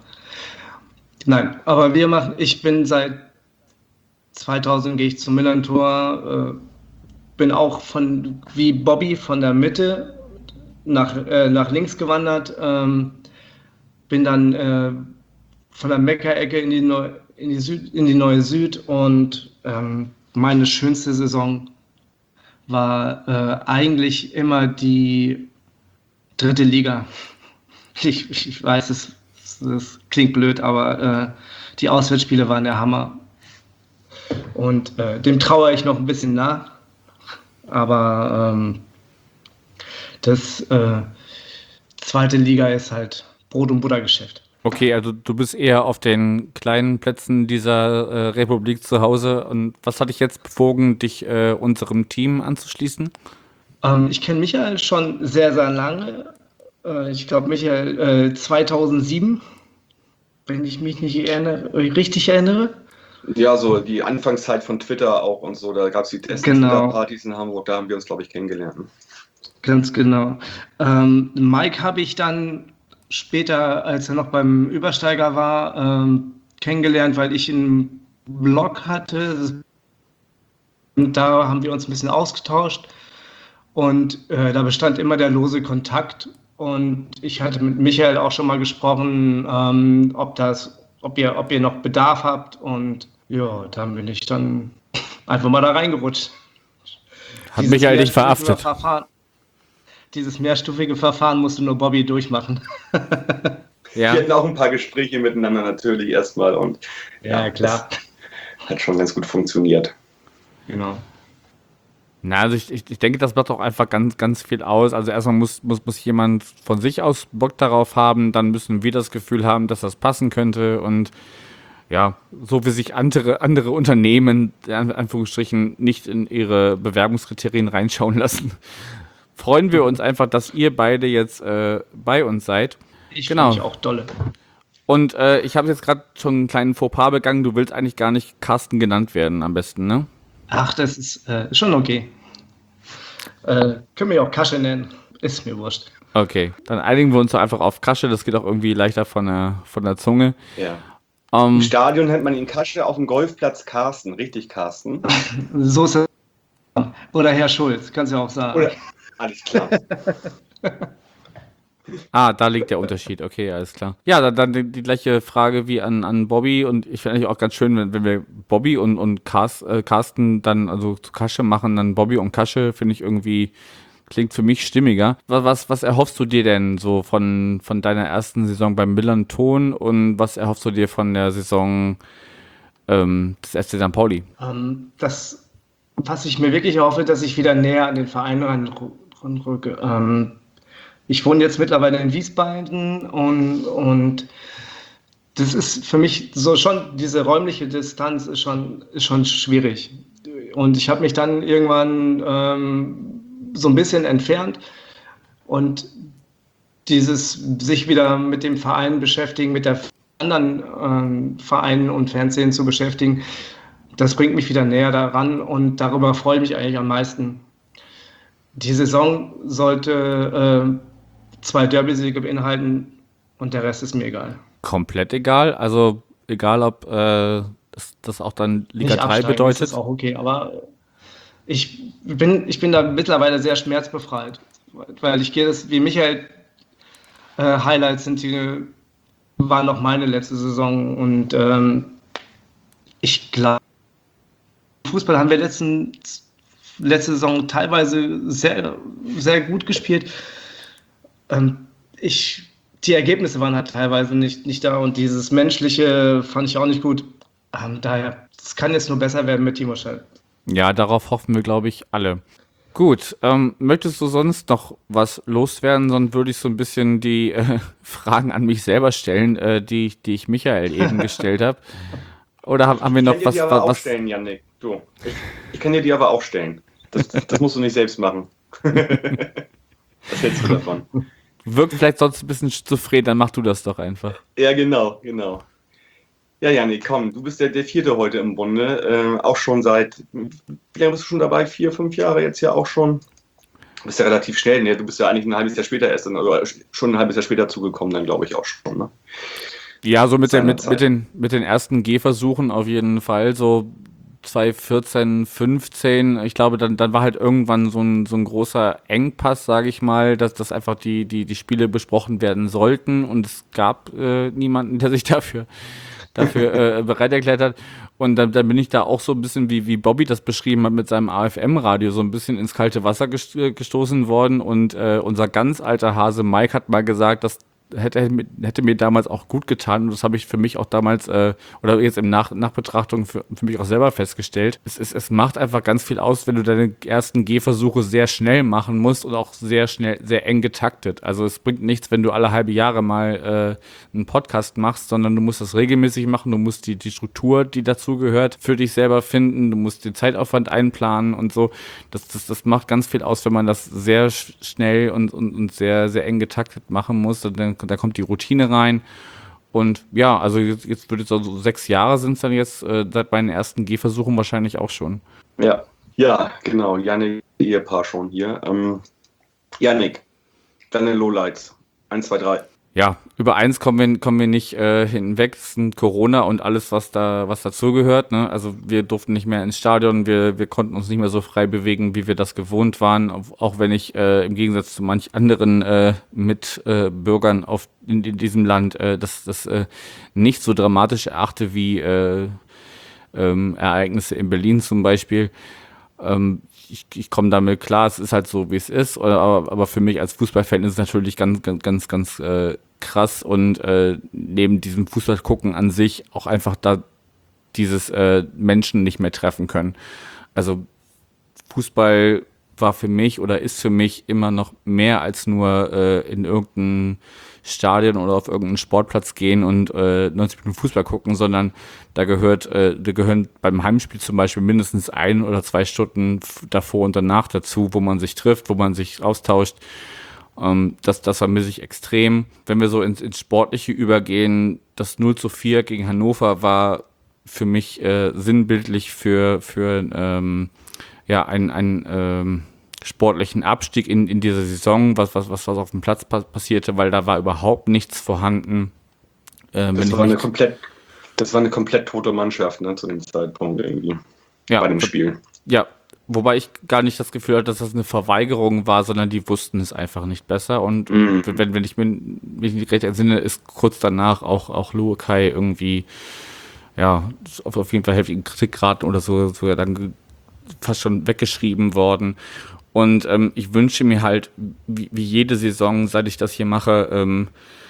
nein, aber wir machen, ich bin seit zweitausend gehe ich zum Millantor, äh, bin auch von, wie Bobby, von der Mitte nach, äh, nach links gewandert, ähm, bin dann äh, von der Meckerecke in die, Neu in, die Süd in die neue Süd und ähm, meine schönste Saison war äh, eigentlich immer die dritte Liga. Ich, ich weiß, es, es klingt blöd, aber äh, die Auswärtsspiele waren der Hammer. Und äh, dem trauere ich noch ein bisschen nach. Aber ähm, das äh, zweite Liga ist halt Brot- und Buttergeschäft. Okay, also du bist eher auf den kleinen Plätzen dieser äh, Republik zu Hause. Und was hat dich jetzt bewogen, dich äh, unserem Team anzuschließen? Ähm, ich kenne Michael schon sehr, sehr lange. Äh, ich glaube, Michael äh, zweitausendsieben, wenn ich mich nicht erinnere, richtig erinnere. Ja, so die Anfangszeit von Twitter auch und so, da gab es die Test-Partys in Hamburg, da haben wir uns, glaube ich, kennengelernt. Ganz genau. Ähm, Mike habe ich dann später, als er noch beim Übersteiger war, ähm, kennengelernt, weil ich einen Blog hatte. Und da haben wir uns ein bisschen ausgetauscht. Und äh, da bestand immer der lose Kontakt. Und ich hatte mit Michael auch schon mal gesprochen, ähm, ob das, ob ihr, ob ihr noch Bedarf habt. Und ja, dann bin ich dann einfach mal da reingerutscht. Hat Dieses Michael dich mehrstufige verhaftet? Verfahren, dieses mehrstufige Verfahren musste nur Bobby durchmachen. Ja. Wir hatten auch ein paar Gespräche miteinander natürlich erstmal und Ja, klar. das hat schon ganz gut funktioniert. Genau. Na, also ich, ich, ich denke, das macht auch einfach ganz, ganz viel aus. Also erstmal muss, muss, muss jemand von sich aus Bock darauf haben, dann müssen wir das Gefühl haben, dass das passen könnte und ja, so wie sich andere, andere Unternehmen, in Anführungsstrichen, nicht in ihre Bewerbungskriterien reinschauen lassen, freuen wir uns einfach, dass ihr beide jetzt äh, bei uns seid. Ich Genau. finde mich auch dolle. Und äh, ich habe jetzt gerade schon einen kleinen Fauxpas begangen, du willst eigentlich gar nicht Carsten genannt werden am besten, ne? Ach, das ist äh, schon okay. Äh, können wir auch Kasche nennen. Ist mir wurscht. Okay, dann einigen wir uns doch einfach auf Kasche, das geht auch irgendwie leichter von der, von der Zunge. Ja. Ähm, Im Stadion nennt man ihn Kasche, auf dem Golfplatz Carsten, richtig Carsten. So ist es. Oder Herr Schulz, kannst du ja auch sagen. Oder, alles klar. Ah, da liegt der Unterschied. Okay, alles klar. Ja, dann, dann die, die gleiche Frage wie an, an Bobby. Und ich finde eigentlich auch ganz schön, wenn, wenn wir Bobby und, und Cars, äh, Carsten dann also zu Kasche machen, dann Bobby und Kasche, finde ich irgendwie, klingt für mich stimmiger. Was, was, was erhoffst du dir denn so von, von deiner ersten Saison beim Millern Ton und was erhoffst du dir von der Saison ähm, des F C Sankt Pauli? Ähm, das, was ich mir wirklich erhoffe, dass ich wieder näher an den Verein ranrücke. Ähm, ich wohne jetzt mittlerweile in Wiesbaden und, und das ist für mich so schon, diese räumliche Distanz ist schon, ist schon schwierig. Und ich habe mich dann irgendwann ähm, so ein bisschen entfernt und dieses sich wieder mit dem Verein beschäftigen, mit der anderen ähm, Vereinen und Fernsehen zu beschäftigen, das bringt mich wieder näher daran und darüber freue ich mich eigentlich am meisten. Die Saison sollte äh, zwei Derby-Siege beinhalten und der Rest ist mir egal. Komplett egal? Also egal, ob äh, das, das auch dann Liga Nicht drei absteigen, bedeutet? Das ist auch okay, aber ich bin, ich bin da mittlerweile sehr schmerzbefreit, weil ich gehe das, wie Michael, äh, Highlights sind die, war noch meine letzte Saison und ähm, ich glaube, Fußball haben wir letzten, letzte Saison teilweise sehr, sehr gut gespielt. Ähm, ich, die Ergebnisse waren halt teilweise nicht, nicht da und dieses Menschliche fand ich auch nicht gut. Ähm, daher, es kann jetzt nur besser werden mit Timo Schell. Ja, darauf hoffen wir, glaube ich, alle. Gut, ähm, möchtest du sonst noch was loswerden? Sonst würde ich so ein bisschen die äh, Fragen an mich selber stellen, äh, die, die ich Michael eben gestellt habe. Oder haben, haben wir noch ich kann was? dir die aber was, auch was stellen, Jannik. Du, ich, ich kann dir die aber auch stellen. Das, das musst du nicht selbst machen. Was hältst du davon? wirkt vielleicht sonst ein bisschen schizophren, dann mach du das doch einfach. Ja, genau, genau. Ja, Jannik, komm, du bist der, der Vierte heute im Bunde. Äh, auch schon seit, wie lange bist du schon dabei? Vier, fünf Jahre jetzt ja auch schon. Du bist ja relativ schnell, ne? Du bist ja eigentlich ein halbes Jahr später erst, dann, oder schon ein halbes Jahr später zugekommen, dann glaube ich auch schon, ne? Ja, so mit, der, mit, Seinerzeit. mit, den, mit den ersten Gehversuchen auf jeden Fall. So zweitausendvierzehn, fünfzehn, ich glaube, dann, dann war halt irgendwann so ein, so ein großer Engpass, sage ich mal, dass, dass einfach die, die, die Spiele besprochen werden sollten und es gab äh, niemanden, der sich dafür, dafür äh, bereit erklärt hat. Und dann, dann bin ich da auch so ein bisschen, wie, wie Bobby das beschrieben hat, mit seinem A F M-Radio so ein bisschen ins kalte Wasser gest- gestoßen worden. Und äh, unser ganz alter Hase Mike hat mal gesagt, dass hätte, hätte mir damals auch gut getan. Und das habe ich für mich auch damals, äh, oder jetzt im Nach Nachbetrachtung für, für mich auch selber festgestellt. Es, es, es macht einfach ganz viel aus, wenn du deine ersten Gehversuche sehr schnell machen musst und auch sehr schnell, sehr eng getaktet. Also es bringt nichts, wenn du alle halbe Jahre mal äh, einen Podcast machst, sondern du musst das regelmäßig machen. Du musst die, die Struktur, die dazu gehört, für dich selber finden. Du musst den Zeitaufwand einplanen und so. Das, das, das macht ganz viel aus, wenn man das sehr schnell und, und, und sehr, sehr eng getaktet machen muss. Und dann da kommt die Routine rein und ja, also jetzt, jetzt wird es also sechs Jahre sind es dann jetzt, äh, seit meinen ersten Gehversuchen wahrscheinlich auch schon. Ja, ja, genau, Yannick, Ehepaar schon hier. Ähm, Yannick, deine Lowlights, eins, zwei, drei. Ja, über eins kommen wir, kommen wir nicht äh, hinweg, das sind Corona und alles, was da, was dazugehört, ne? Also wir durften nicht mehr ins Stadion, wir, wir konnten uns nicht mehr so frei bewegen, wie wir das gewohnt waren, auch wenn ich äh, im Gegensatz zu manch anderen äh, Mitbürgern äh, auf in, in diesem Land äh, das, das äh, nicht so dramatisch erachte wie äh, ähm, Ereignisse in Berlin zum Beispiel. Ähm, ich, ich komme damit klar, es ist halt so, wie es ist, aber, aber für mich als Fußballfan ist es natürlich ganz, ganz, ganz, ganz äh, krass und äh, neben diesem Fußballgucken an sich auch einfach da dieses äh, Menschen nicht mehr treffen können. Also Fußball war für mich oder ist für mich immer noch mehr als nur äh, in irgendein Stadion oder auf irgendeinen Sportplatz gehen und äh, neunzig Minuten Fußball gucken, sondern da gehört, äh, da gehören beim Heimspiel zum Beispiel mindestens ein oder zwei Stunden f- davor und danach dazu, wo man sich trifft, wo man sich austauscht. Ähm, das, das vermisse ich extrem. Wenn wir so ins, ins Sportliche übergehen, das null zu vier gegen Hannover war für mich äh, sinnbildlich für, für ähm, ja, ein, ein ähm, sportlichen Abstieg in, in dieser Saison, was, was, was, was auf dem Platz pa- passierte, weil da war überhaupt nichts vorhanden. Äh, Das war eine komplett, das war eine komplett tote Mannschaft, ne, zu dem Zeitpunkt irgendwie. ja, bei dem Spiel. Ja, wobei ich gar nicht das Gefühl hatte, dass das eine Verweigerung war, sondern die wussten es einfach nicht besser. Und Mhm. wenn, wenn ich mir mich nicht recht entsinne, ist kurz danach auch, auch Luokai irgendwie, ja, auf, auf jeden Fall heftigen Kritik geraten oder so, so ja dann ge- fast schon weggeschrieben worden. Und ähm, ich wünsche mir halt, wie, wie jede Saison, seit ich das hier mache, ähm,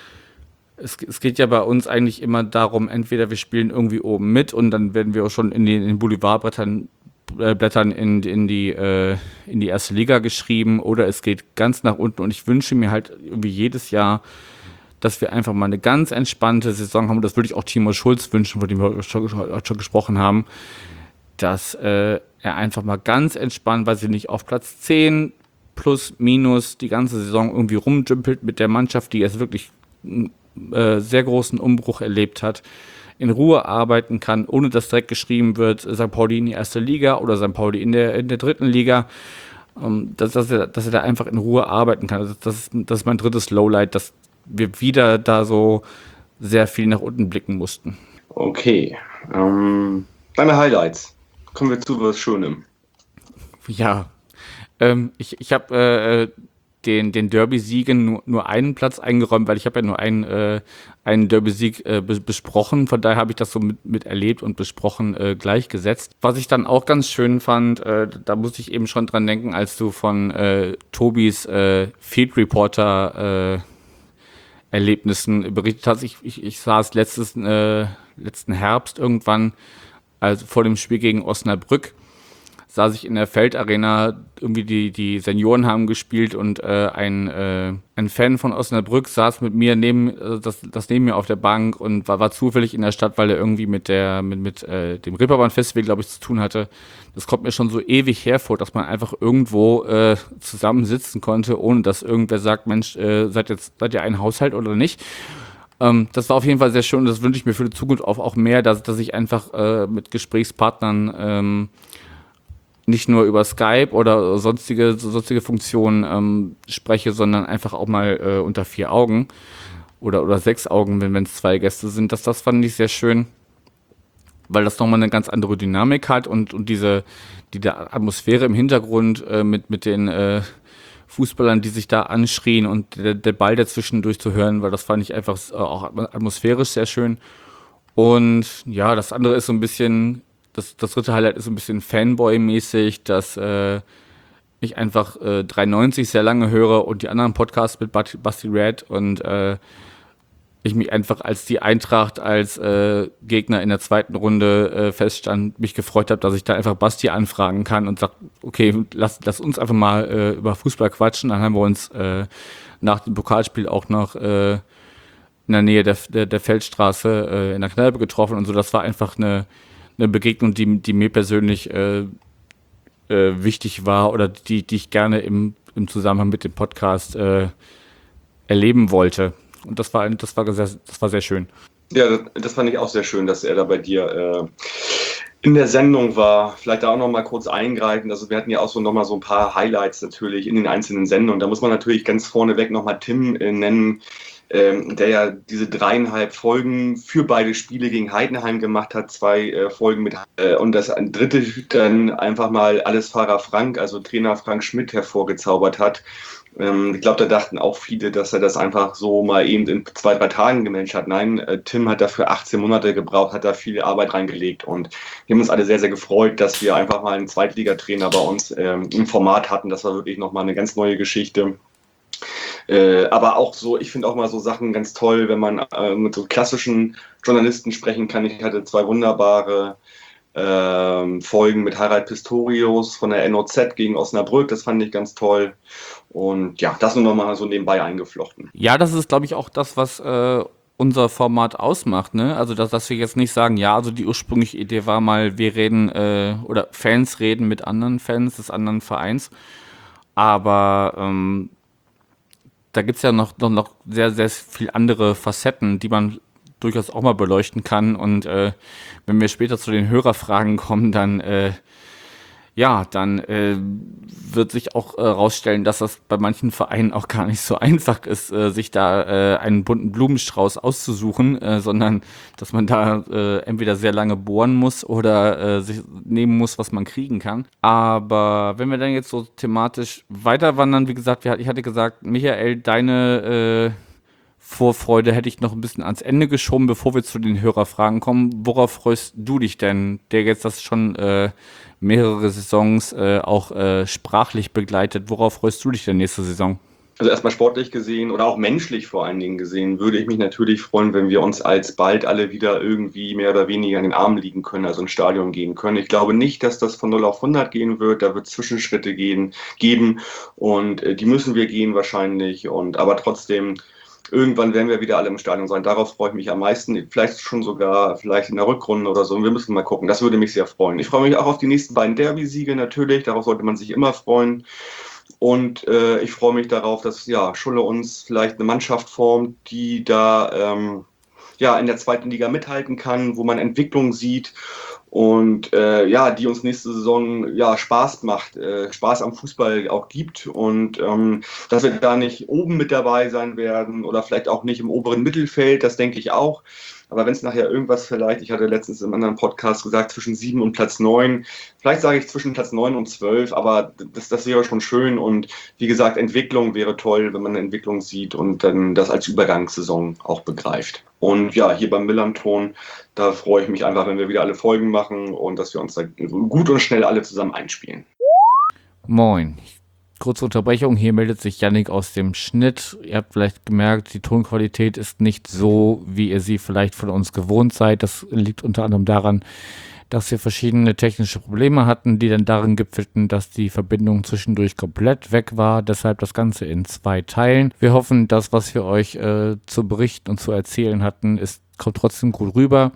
es, es geht ja bei uns eigentlich immer darum, entweder wir spielen irgendwie oben mit und dann werden wir auch schon in den, in den Boulevardblättern äh, Blättern in, in, die, äh, in die erste Liga geschrieben, oder es geht ganz nach unten. Und ich wünsche mir halt irgendwie jedes Jahr, dass wir einfach mal eine ganz entspannte Saison haben. Und das würde ich auch Timo Schulz wünschen, von dem wir schon, schon gesprochen haben, dass äh, er einfach mal ganz entspannt, weil sie nicht auf Platz zehn plus minus die ganze Saison irgendwie rumdümpelt mit der Mannschaft, die jetzt wirklich einen äh, sehr großen Umbruch erlebt hat, in Ruhe arbeiten kann, ohne dass direkt geschrieben wird, Sankt Pauli in die erste Liga oder Sankt Pauli in der, in der dritten Liga, ähm, dass, dass, er, dass er da einfach in Ruhe arbeiten kann. Also das, ist, das ist mein drittes Lowlight, dass wir wieder da so sehr viel nach unten blicken mussten. Okay. Ähm, deine Highlights. Kommen wir zu was Schönem. Ja, ähm, ich, ich habe äh, den, den Derby-Siegen nur, nur einen Platz eingeräumt, weil ich habe ja nur einen, äh, einen Derby-Sieg äh, be- besprochen. Von daher habe ich das so mit, mit erlebt und besprochen äh, gleichgesetzt. Was ich dann auch ganz schön fand, äh, da musste ich eben schon dran denken, als du von äh, Tobis äh, Field Reporter äh, Erlebnissen berichtet hast. Ich, ich, ich saß letztes, äh, letzten Herbst irgendwann, also vor dem Spiel gegen Osnabrück, saß ich in der Feldarena, irgendwie die, die Senioren haben gespielt und äh, ein, äh, ein Fan von Osnabrück saß mit mir neben, äh, das, das neben mir auf der Bank und war, war zufällig in der Stadt, weil er irgendwie mit der, mit, mit äh, dem Reeperbahn-Festival, glaube ich, zu tun hatte. Das kommt mir schon so ewig hervor, dass man einfach irgendwo äh, zusammen sitzen konnte, ohne dass irgendwer sagt, Mensch, äh, seid jetzt, seid ihr ein Haushalt oder nicht? Ähm, das war auf jeden Fall sehr schön und das wünsche ich mir für die Zukunft auch, auch mehr, dass, dass ich einfach äh, mit Gesprächspartnern ähm, nicht nur über Skype oder sonstige, sonstige Funktionen ähm, spreche, sondern einfach auch mal äh, unter vier Augen oder, oder sechs Augen, wenn es zwei Gäste sind. Das, das fand ich sehr schön. weil das nochmal eine ganz andere Dynamik hat und, und diese, diese Atmosphäre im Hintergrund äh, mit, mit den äh, Fußballern, die sich da anschrien und der, der Ball dazwischendurch zu hören, weil das fand ich einfach äh, auch atmosphärisch sehr schön. Und ja, das andere ist so ein bisschen, das, das dritte Highlight ist so ein bisschen Fanboy-mäßig, dass äh, ich einfach äh, dreiundneunzig sehr lange höre und die anderen Podcasts mit Basti Red und äh, ich mich einfach als die Eintracht als äh, Gegner in der zweiten Runde äh, feststand, mich gefreut habe, dass ich da einfach Basti anfragen kann und sag, okay, lass, lass uns einfach mal äh, über Fußball quatschen. Dann haben wir uns äh, nach dem Pokalspiel auch noch äh, in der Nähe der, der, der Feldstraße äh, in der Kneipe getroffen und so. Das war einfach eine, eine Begegnung, die, die mir persönlich äh, äh, wichtig war oder die, die ich gerne im, im Zusammenhang mit dem Podcast äh, erleben wollte. Und das war, das war sehr, das war sehr schön. Ja, das, das fand ich auch sehr schön, dass er da bei dir äh, in der Sendung war. Vielleicht da auch noch mal kurz eingreifen. Also wir hatten ja auch so noch mal so ein paar Highlights natürlich in den einzelnen Sendungen. Da muss man natürlich ganz vorneweg noch mal Tim äh, nennen, ähm, der ja diese dreieinhalb Folgen für beide Spiele gegen Heidenheim gemacht hat. Zwei äh, Folgen mit äh, und das ein dritte dann einfach mal Allesfahrer Frank, also Trainer Frank Schmidt hervorgezaubert hat. Ich glaube, da dachten auch viele, dass er das einfach so mal eben in zwei, drei Tagen gemanagt hat. Nein, äh, Tim hat dafür achtzehn Monate gebraucht, hat da viel Arbeit reingelegt und wir haben uns alle sehr, sehr gefreut, dass wir einfach mal einen Zweitligatrainer bei uns ähm, im Format hatten. Das war wirklich nochmal eine ganz neue Geschichte. Äh, aber auch so, ich finde auch mal so Sachen ganz toll, wenn man äh, mit so klassischen Journalisten sprechen kann. Ich hatte zwei wunderbare Ähm, Folgen mit Harald Pistorius von der N O Z gegen Osnabrück, das fand ich ganz toll und ja, das nur noch mal so nebenbei eingeflochten. Ja, das ist, glaube ich, auch das, was äh, unser Format ausmacht, ne? Also, dass, dass wir jetzt nicht sagen, ja, also die ursprüngliche Idee war mal, wir reden äh, oder Fans reden mit anderen Fans des anderen Vereins, aber ähm, da gibt's ja noch, noch, noch sehr, sehr viel andere Facetten, die man durchaus auch mal beleuchten kann und äh, wenn wir später zu den Hörerfragen kommen, dann äh, ja, dann äh, wird sich auch äh, rausstellen, dass das bei manchen Vereinen auch gar nicht so einfach ist, äh, sich da äh, einen bunten Blumenstrauß auszusuchen, äh, sondern dass man da äh, entweder sehr lange bohren muss oder äh, sich nehmen muss, was man kriegen kann. Aber wenn wir dann jetzt so thematisch weiterwandern, wie gesagt, ich hatte gesagt, Michael, deine äh, Vorfreude hätte ich noch ein bisschen ans Ende geschoben, bevor wir zu den Hörerfragen kommen. Worauf freust du dich denn, der jetzt das schon äh, mehrere Saisons äh, auch äh, sprachlich begleitet? Worauf freust du dich denn nächste Saison? Also erstmal sportlich gesehen oder auch menschlich vor allen Dingen gesehen, würde ich mich natürlich freuen, wenn wir uns alsbald alle wieder irgendwie mehr oder weniger in den Armen liegen können, also ins Stadion gehen können. Ich glaube nicht, dass das von null auf hundert gehen wird, da wird es Zwischenschritte gehen, geben und äh, die müssen wir gehen wahrscheinlich, und aber trotzdem irgendwann werden wir wieder alle im Stadion sein. Darauf freue ich mich am meisten. Vielleicht schon sogar, vielleicht in der Rückrunde oder so. Wir müssen mal gucken. Das würde mich sehr freuen. Ich freue mich auch auf die nächsten beiden Derby-Siege natürlich. Darauf sollte man sich immer freuen. Und äh, ich freue mich darauf, dass ja Schulle uns vielleicht eine Mannschaft formt, die da ähm, ja in der zweiten Liga mithalten kann, wo man Entwicklung sieht. Und äh, ja, die uns nächste Saison ja Spaß macht, äh, Spaß am Fußball auch gibt, und ähm, dass wir da nicht oben mit dabei sein werden oder vielleicht auch nicht im oberen Mittelfeld, das denke ich auch. Aber wenn es nachher irgendwas vielleicht, ich hatte letztens im anderen Podcast gesagt, zwischen sieben und Platz neun, vielleicht sage ich zwischen Platz neun und zwölf, aber das, das wäre schon schön. Und wie gesagt, Entwicklung wäre toll, wenn man eine Entwicklung sieht und dann das als Übergangssaison auch begreift. Und ja, hier beim Millanton, da freue ich mich einfach, wenn wir wieder alle Folgen machen und dass wir uns da gut und schnell alle zusammen einspielen. Moin. Kurze Unterbrechung, hier meldet sich Yannick aus dem Schnitt. Ihr habt vielleicht gemerkt, die Tonqualität ist nicht so, wie ihr sie vielleicht von uns gewohnt seid. Das liegt unter anderem daran, dass wir verschiedene technische Probleme hatten, die dann darin gipfelten, dass die Verbindung zwischendurch komplett weg war. Deshalb das Ganze in zwei Teilen. Wir hoffen, das, was wir euch äh, zu berichten und zu erzählen hatten, ist, kommt trotzdem gut rüber.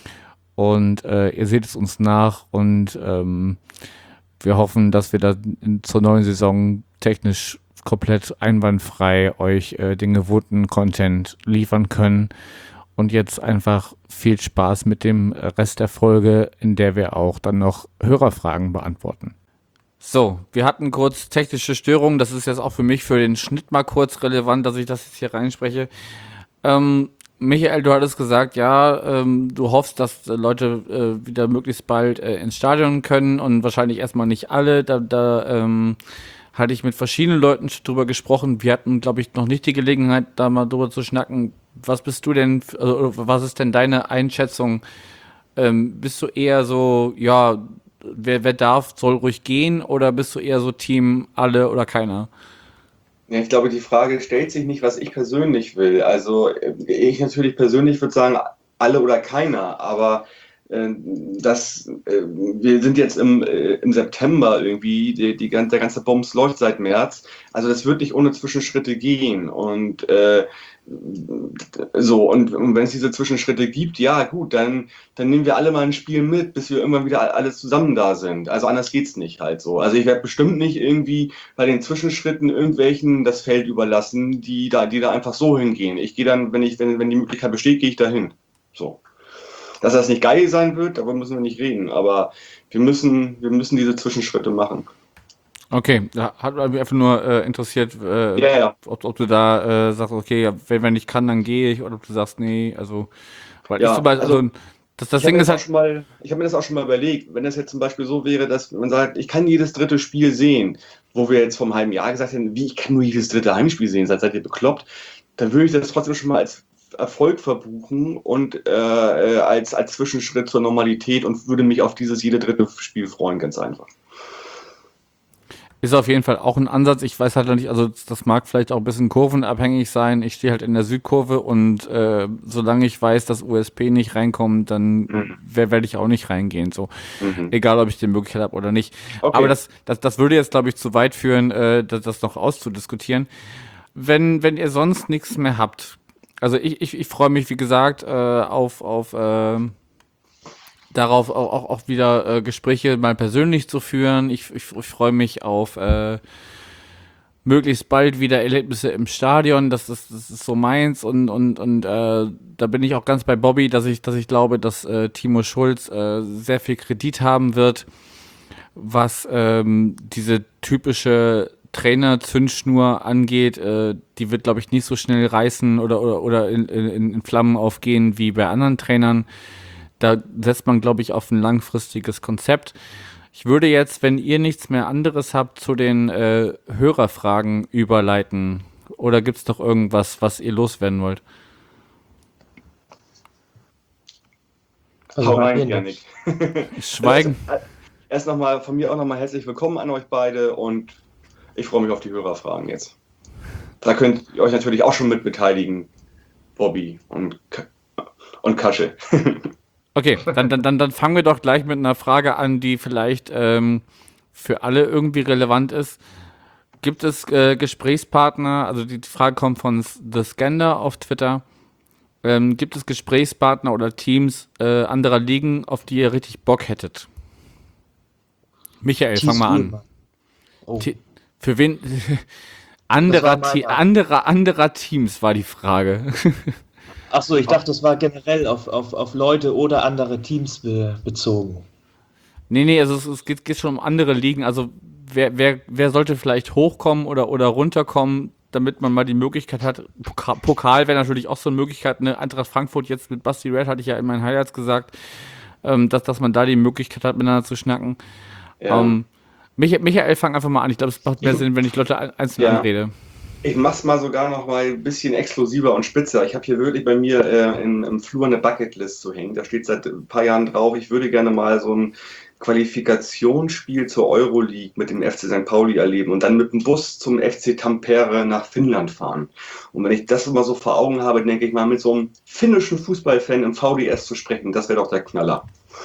Und äh, ihr seht es uns nach und ähm, wir hoffen, dass wir da in, zur neuen Saison technisch komplett einwandfrei euch äh, den gewohnten Content liefern können. Und jetzt einfach viel Spaß mit dem Rest der Folge, in der wir auch dann noch Hörerfragen beantworten. So, wir hatten kurz technische Störungen. Das ist jetzt auch für mich für den Schnitt mal kurz relevant, dass ich das jetzt hier reinspreche. Ähm, Michael, du hattest gesagt, ja, ähm, du hoffst, dass äh, Leute äh, wieder möglichst bald äh, ins Stadion können und wahrscheinlich erstmal nicht alle. Da, da ähm, hatte ich mit verschiedenen Leuten schon drüber gesprochen. Wir hatten, glaube ich, noch nicht die Gelegenheit, da mal drüber zu schnacken. Was bist du denn, f- also, was ist denn deine Einschätzung? Ähm, bist du eher so, ja, wer, wer darf, soll ruhig gehen, oder bist du eher so Team alle oder keiner? Ja, ich glaube, die Frage stellt sich nicht, was ich persönlich will. Also äh, ich natürlich persönlich würde sagen, alle oder keiner, aber äh, das, äh, wir sind jetzt im, äh, im September irgendwie, die, die, gan- der ganze Bums läuft seit März. Also das wird nicht ohne Zwischenschritte gehen. Und äh, so, und, und wenn es diese Zwischenschritte gibt, ja gut, dann, dann nehmen wir alle mal ein Spiel mit, bis wir irgendwann wieder alle zusammen da sind. Also anders geht's nicht halt so. Also ich werde bestimmt nicht irgendwie bei den Zwischenschritten irgendwelchen das Feld überlassen, die da, die da einfach so hingehen. Ich gehe dann, wenn ich, wenn, wenn die Möglichkeit besteht, gehe ich dahin. So. Dass das nicht geil sein wird, darüber müssen wir nicht reden, aber wir müssen, wir müssen diese Zwischenschritte machen. Okay, ja, hat mich einfach nur äh, interessiert, äh, Ja, ja. ob, ob du da äh, sagst, okay, ja, wenn, wenn ich kann, dann gehe ich, oder ob du sagst, nee, also, weil ich Ja, zum Beispiel, also also, das, das Ich habe Ding mir ist das auch halt, schon mal, ich habe mir das auch schon mal überlegt, wenn das jetzt zum Beispiel so wäre, dass man sagt, ich kann jedes dritte Spiel sehen, wo wir jetzt vor einem halben Jahr gesagt haben, wie, ich kann nur jedes dritte Heimspiel sehen, seid, seid ihr bekloppt, dann würde ich das trotzdem schon mal als Erfolg verbuchen und äh, äh, als, als Zwischenschritt zur Normalität und würde mich auf dieses jede dritte Spiel freuen, ganz einfach. ist auf jeden Fall auch ein Ansatz. Ich weiß halt noch nicht, also das mag vielleicht auch ein bisschen kurvenabhängig sein. Ich stehe halt in der Südkurve und äh, solange ich weiß, dass U S P nicht reinkommt, dann Mhm. wer- werde ich auch nicht reingehen. So, Mhm. egal ob ich die Möglichkeit habe oder nicht. Okay. Aber das, das, das würde jetzt, glaube ich, zu weit führen, äh, das, das noch auszudiskutieren. Wenn, wenn ihr sonst nichts mehr habt, also ich, ich, ich freue mich, wie gesagt, äh, auf, auf ähm, darauf auch, auch, auch wieder äh, Gespräche mal persönlich zu führen. Ich, ich, ich freue mich auf äh, möglichst bald wieder Erlebnisse im Stadion. Das ist, das ist so meins, und, und, und äh, da bin ich auch ganz bei Bobby, dass ich, dass ich glaube, dass äh, Timo Schulz äh, sehr viel Kredit haben wird, was ähm, diese typische Trainer-Zündschnur angeht. Äh, die wird, glaube ich, nicht so schnell reißen oder, oder, oder in, in, in Flammen aufgehen wie bei anderen Trainern. Da setzt man, glaube ich, auf ein langfristiges Konzept. Ich würde jetzt, wenn ihr nichts mehr anderes habt, zu den äh, Hörerfragen überleiten. Oder gibt es noch irgendwas, was ihr loswerden wollt? Also Hau bei rein, mir Janik. Schweigen. Also, erst nochmal von mir auch nochmal herzlich willkommen an euch beide und ich freue mich auf die Hörerfragen jetzt. Da könnt ihr euch natürlich auch schon mit beteiligen, Bobby und, K und Kasche. Okay, dann, dann, dann, dann fangen wir doch gleich mit einer Frage an, die vielleicht ähm, für alle irgendwie relevant ist. Gibt es äh, Gesprächspartner, also die Frage kommt von The Scander auf Twitter, ähm, gibt es Gesprächspartner oder Teams äh, anderer Ligen, auf die ihr richtig Bock hättet? Michael, fang mal an. Thielmann. Oh. Te- Für wen? Das war anderer, mein Te Mann. anderer, anderer Teams war die Frage. Ach so, ich dachte, das war generell auf, auf, auf Leute oder andere Teams be bezogen. Nee, nee, also es, es geht, geht schon um andere Ligen. Also wer, wer, wer sollte vielleicht hochkommen oder, oder runterkommen, damit man mal die Möglichkeit hat. Poka Pokal wäre natürlich auch so eine Möglichkeit. Ne? Eintracht Frankfurt jetzt mit Basti Red, hatte ich ja in meinen Highlights gesagt, ähm, dass, dass man da die Möglichkeit hat, miteinander zu schnacken. Ja. Ähm, Michael, Michael, fang einfach mal an. Ich glaube, es macht mehr Sinn, wenn ich Leute ein- einzeln Ja. anrede. Ich mach's mal sogar noch mal ein bisschen exklusiver und spitzer. Ich habe hier wirklich bei mir äh, in, im Flur eine Bucketlist zu hängen. Da steht seit ein paar Jahren drauf, ich würde gerne mal so ein Qualifikationsspiel zur Euroleague mit dem F C Sankt Pauli erleben und dann mit dem Bus zum F C Tampere nach Finnland fahren. Und wenn ich das immer so vor Augen habe, denke ich mal, mit so einem finnischen Fußballfan im V D S zu sprechen, das wäre doch der Knaller.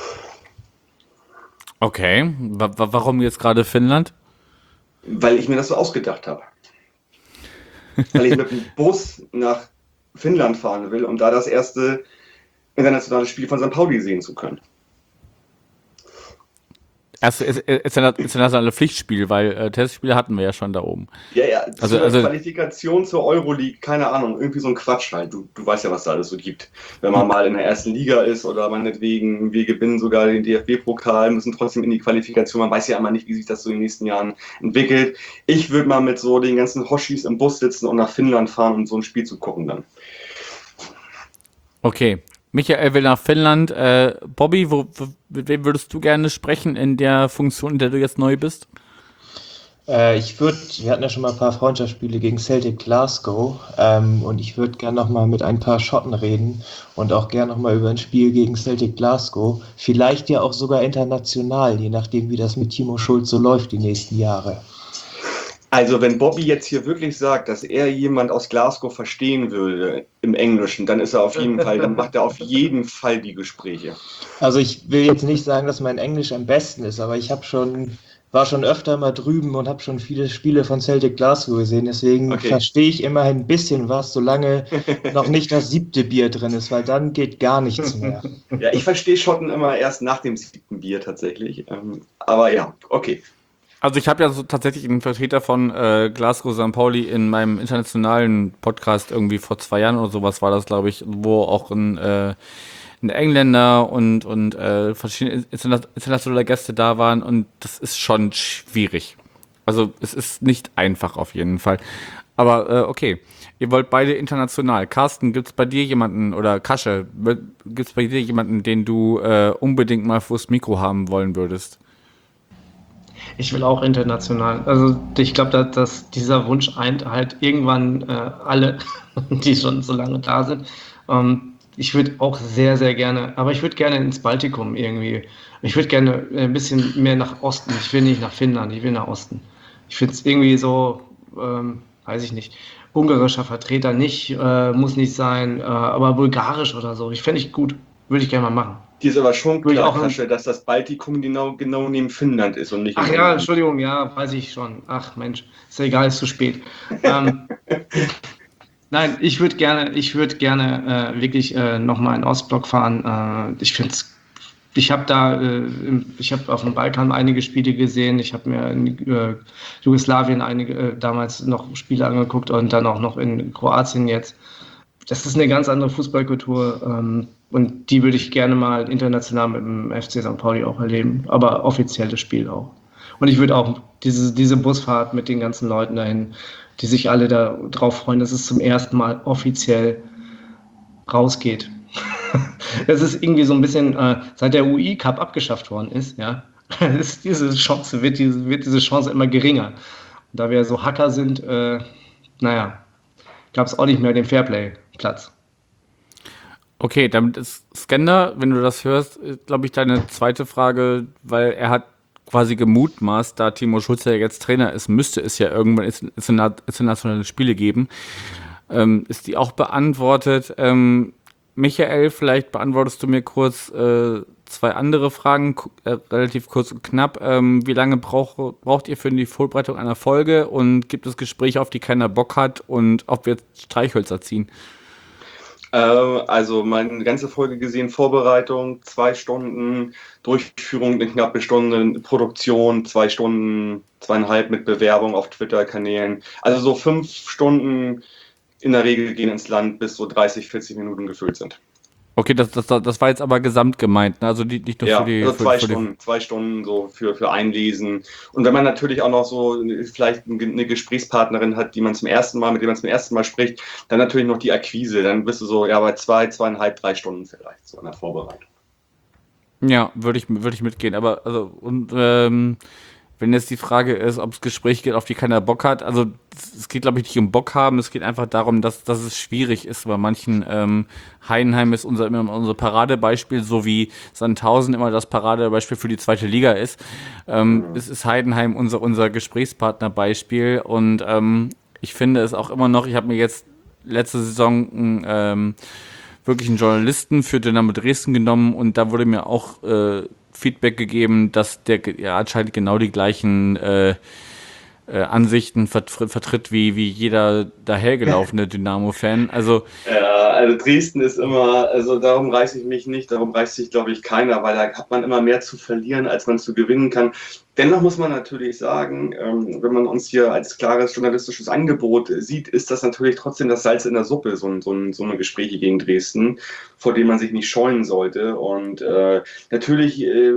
Okay, wa wa warum jetzt gerade Finnland? Weil ich mir das so ausgedacht habe. Weil ich mit dem Bus nach Finnland fahren will, um da das erste internationale Spiel von Sankt Pauli sehen zu können. Erste ist, ist, ist internationale Pflichtspiel, weil äh, Testspiele hatten wir ja schon da oben. Ja, ja, Also- zur also- Qualifikation zur Euroleague, keine Ahnung, irgendwie so ein Quatsch halt. Du, du weißt ja, was da alles so gibt. Wenn man mal in der ersten Liga ist oder meinetwegen, wir gewinnen sogar den D F B-Pokal, müssen trotzdem in die Qualifikation. Man weiß ja immer nicht, wie sich das so in den nächsten Jahren entwickelt. Ich würde mal mit so den ganzen Hoshis im Bus sitzen und nach Finnland fahren, um so ein Spiel zu gucken dann. Okay. Michael will nach Finnland. Äh, Bobby, wo, wo, mit wem würdest du gerne sprechen in der Funktion, in der du jetzt neu bist? Äh, ich würde, wir hatten ja schon mal ein paar Freundschaftsspiele gegen Celtic Glasgow ähm, und ich würde gerne nochmal mit ein paar Schotten reden und auch gerne nochmal über ein Spiel gegen Celtic Glasgow. Vielleicht ja auch sogar international, je nachdem, wie das mit Timo Schulz so läuft die nächsten Jahre. Also wenn Bobby jetzt hier wirklich sagt, dass er jemand aus Glasgow verstehen würde im Englischen, dann ist er auf jeden Fall, dann macht er auf jeden Fall die Gespräche. Also ich will jetzt nicht sagen, dass mein Englisch am besten ist, aber ich habe schon, war schon öfter mal drüben und habe schon viele Spiele von Celtic Glasgow gesehen, deswegen Okay. verstehe ich immerhin ein bisschen was, solange noch nicht das siebte Bier drin ist, weil dann geht gar nichts mehr. Ja, ich verstehe Schotten immer erst nach dem siebten Bier tatsächlich. Ähm, aber ja, okay. Also ich habe ja so tatsächlich einen Vertreter von äh, Glasgow Sankt Pauli in meinem internationalen Podcast irgendwie vor zwei Jahren oder sowas war das, glaube ich, wo auch ein, äh, ein Engländer und, und äh, verschiedene interna- internationale Gäste da waren und das ist schon schwierig. Also es ist nicht einfach auf jeden Fall. Aber äh, okay, ihr wollt beide international. Carsten, gibt's bei dir jemanden, oder Kasche, gibt's bei dir jemanden, den du äh, unbedingt mal vors Mikro haben wollen würdest? Ich will auch international. Also ich glaube, dass, dass dieser Wunsch eint halt irgendwann äh, alle, die schon so lange da sind. Ähm, ich würde auch sehr, sehr gerne, aber ich würde gerne ins Baltikum irgendwie. Ich würde gerne ein bisschen mehr nach Osten. Ich will nicht nach Finnland, ich will nach Osten. Ich finde es irgendwie so, ähm, weiß ich nicht, ungarischer Vertreter nicht, äh, muss nicht sein, äh, aber bulgarisch oder so. Ich fände ich gut, würde ich gerne mal machen. Dir ist aber schon Würde ich klar, auch- Kasche, dass das Baltikum genau, genau neben Finnland ist und nicht Ach in ja, England. Entschuldigung, ja, weiß ich schon. Ach Mensch, ist ja egal, ist zu spät. ähm, nein, ich würde gerne, ich würde gerne äh, wirklich äh, nochmal in den Ostblock fahren. Äh, ich finde es, ich habe da, äh, im, ich habe auf dem Balkan einige Spiele gesehen. Ich habe mir in äh, Jugoslawien einige äh, damals noch Spiele angeguckt und dann auch noch in Kroatien jetzt. Das ist eine ganz andere Fußballkultur ähm, und die würde ich gerne mal international mit dem F C Sankt Pauli auch erleben, aber offizielles Spiel auch. Und ich würde auch diese, diese Busfahrt mit den ganzen Leuten dahin, die sich alle da drauf freuen, dass es zum ersten Mal offiziell rausgeht. Das ist irgendwie so ein bisschen, äh, seit der U I Cup abgeschafft worden ist, ja, ist diese Chance, wird diese, wird diese Chance immer geringer. Und da wir so Hacker sind, äh, naja, gab es auch nicht mehr den Fairplay-Platz. Okay, damit ist Skender, wenn du das hörst, glaube ich, deine zweite Frage, weil er hat quasi gemutmaßt, da Timo Schulz ja jetzt Trainer ist, müsste es ja irgendwann internationale Spiele geben. Ähm, ist die auch beantwortet? Ähm, Michael, vielleicht beantwortest du mir kurz äh, zwei andere Fragen, ku- äh, relativ kurz und knapp. Ähm, wie lange brauch, braucht ihr für die Vorbereitung einer Folge und gibt es Gespräche, auf die keiner Bock hat und ob wir jetzt Streichhölzer ziehen? Äh, also meine ganze Folge gesehen, Vorbereitung, zwei Stunden, Durchführung eine knappe Stunde, Produktion, zwei Stunden, zweieinhalb mit Bewerbung auf Twitter-Kanälen. Also so fünf Stunden in der Regel gehen ins Land, bis so dreißig, vierzig Minuten gefüllt sind. Okay, das, das, das war jetzt aber gesamt gemeint, ne? Also die, nicht nur Ja, für die... also für, zwei für die Stunden, zwei Stunden so für, für Einlesen. Und wenn man natürlich auch noch so vielleicht eine Gesprächspartnerin hat, die man zum ersten Mal, mit der man zum ersten Mal spricht, dann natürlich noch die Akquise. Dann bist du so, ja, bei zwei, zweieinhalb, drei Stunden vielleicht so in der Vorbereitung. Ja, würde ich, würde ich mitgehen. Aber also und ähm, wenn jetzt die Frage ist, ob es Gespräche geht, auf die keiner Bock hat, also es geht, glaube ich, nicht um Bock haben, es geht einfach darum, dass, dass es schwierig ist. Bei manchen ähm, Heidenheim ist unser immer unser Paradebeispiel, so wie Sandhausen immer das Paradebeispiel für die zweite Liga ist. Ähm, es ist Heidenheim unser unser Gesprächspartnerbeispiel und ähm, ich finde es auch immer noch. Ich habe mir jetzt letzte Saison ähm, wirklich einen Journalisten für Dynamo Dresden genommen und da wurde mir auch äh, Feedback gegeben, dass der ge- ja anscheinend genau die gleichen äh, äh, Ansichten vertr- vertritt wie, wie jeder dahergelaufene Dynamo-Fan. Also Ja, also Dresden ist immer, also darum reiße ich mich nicht, darum reißt sich, glaube ich, keiner, weil da hat man immer mehr zu verlieren, als man zu gewinnen kann. Dennoch muss man natürlich sagen, ähm, wenn man uns hier als klares journalistisches Angebot sieht, ist das natürlich trotzdem das Salz in der Suppe, so, ein- so, ein- so eine Gespräche gegen Dresden, vor denen man sich nicht scheuen sollte. Und äh, natürlich äh,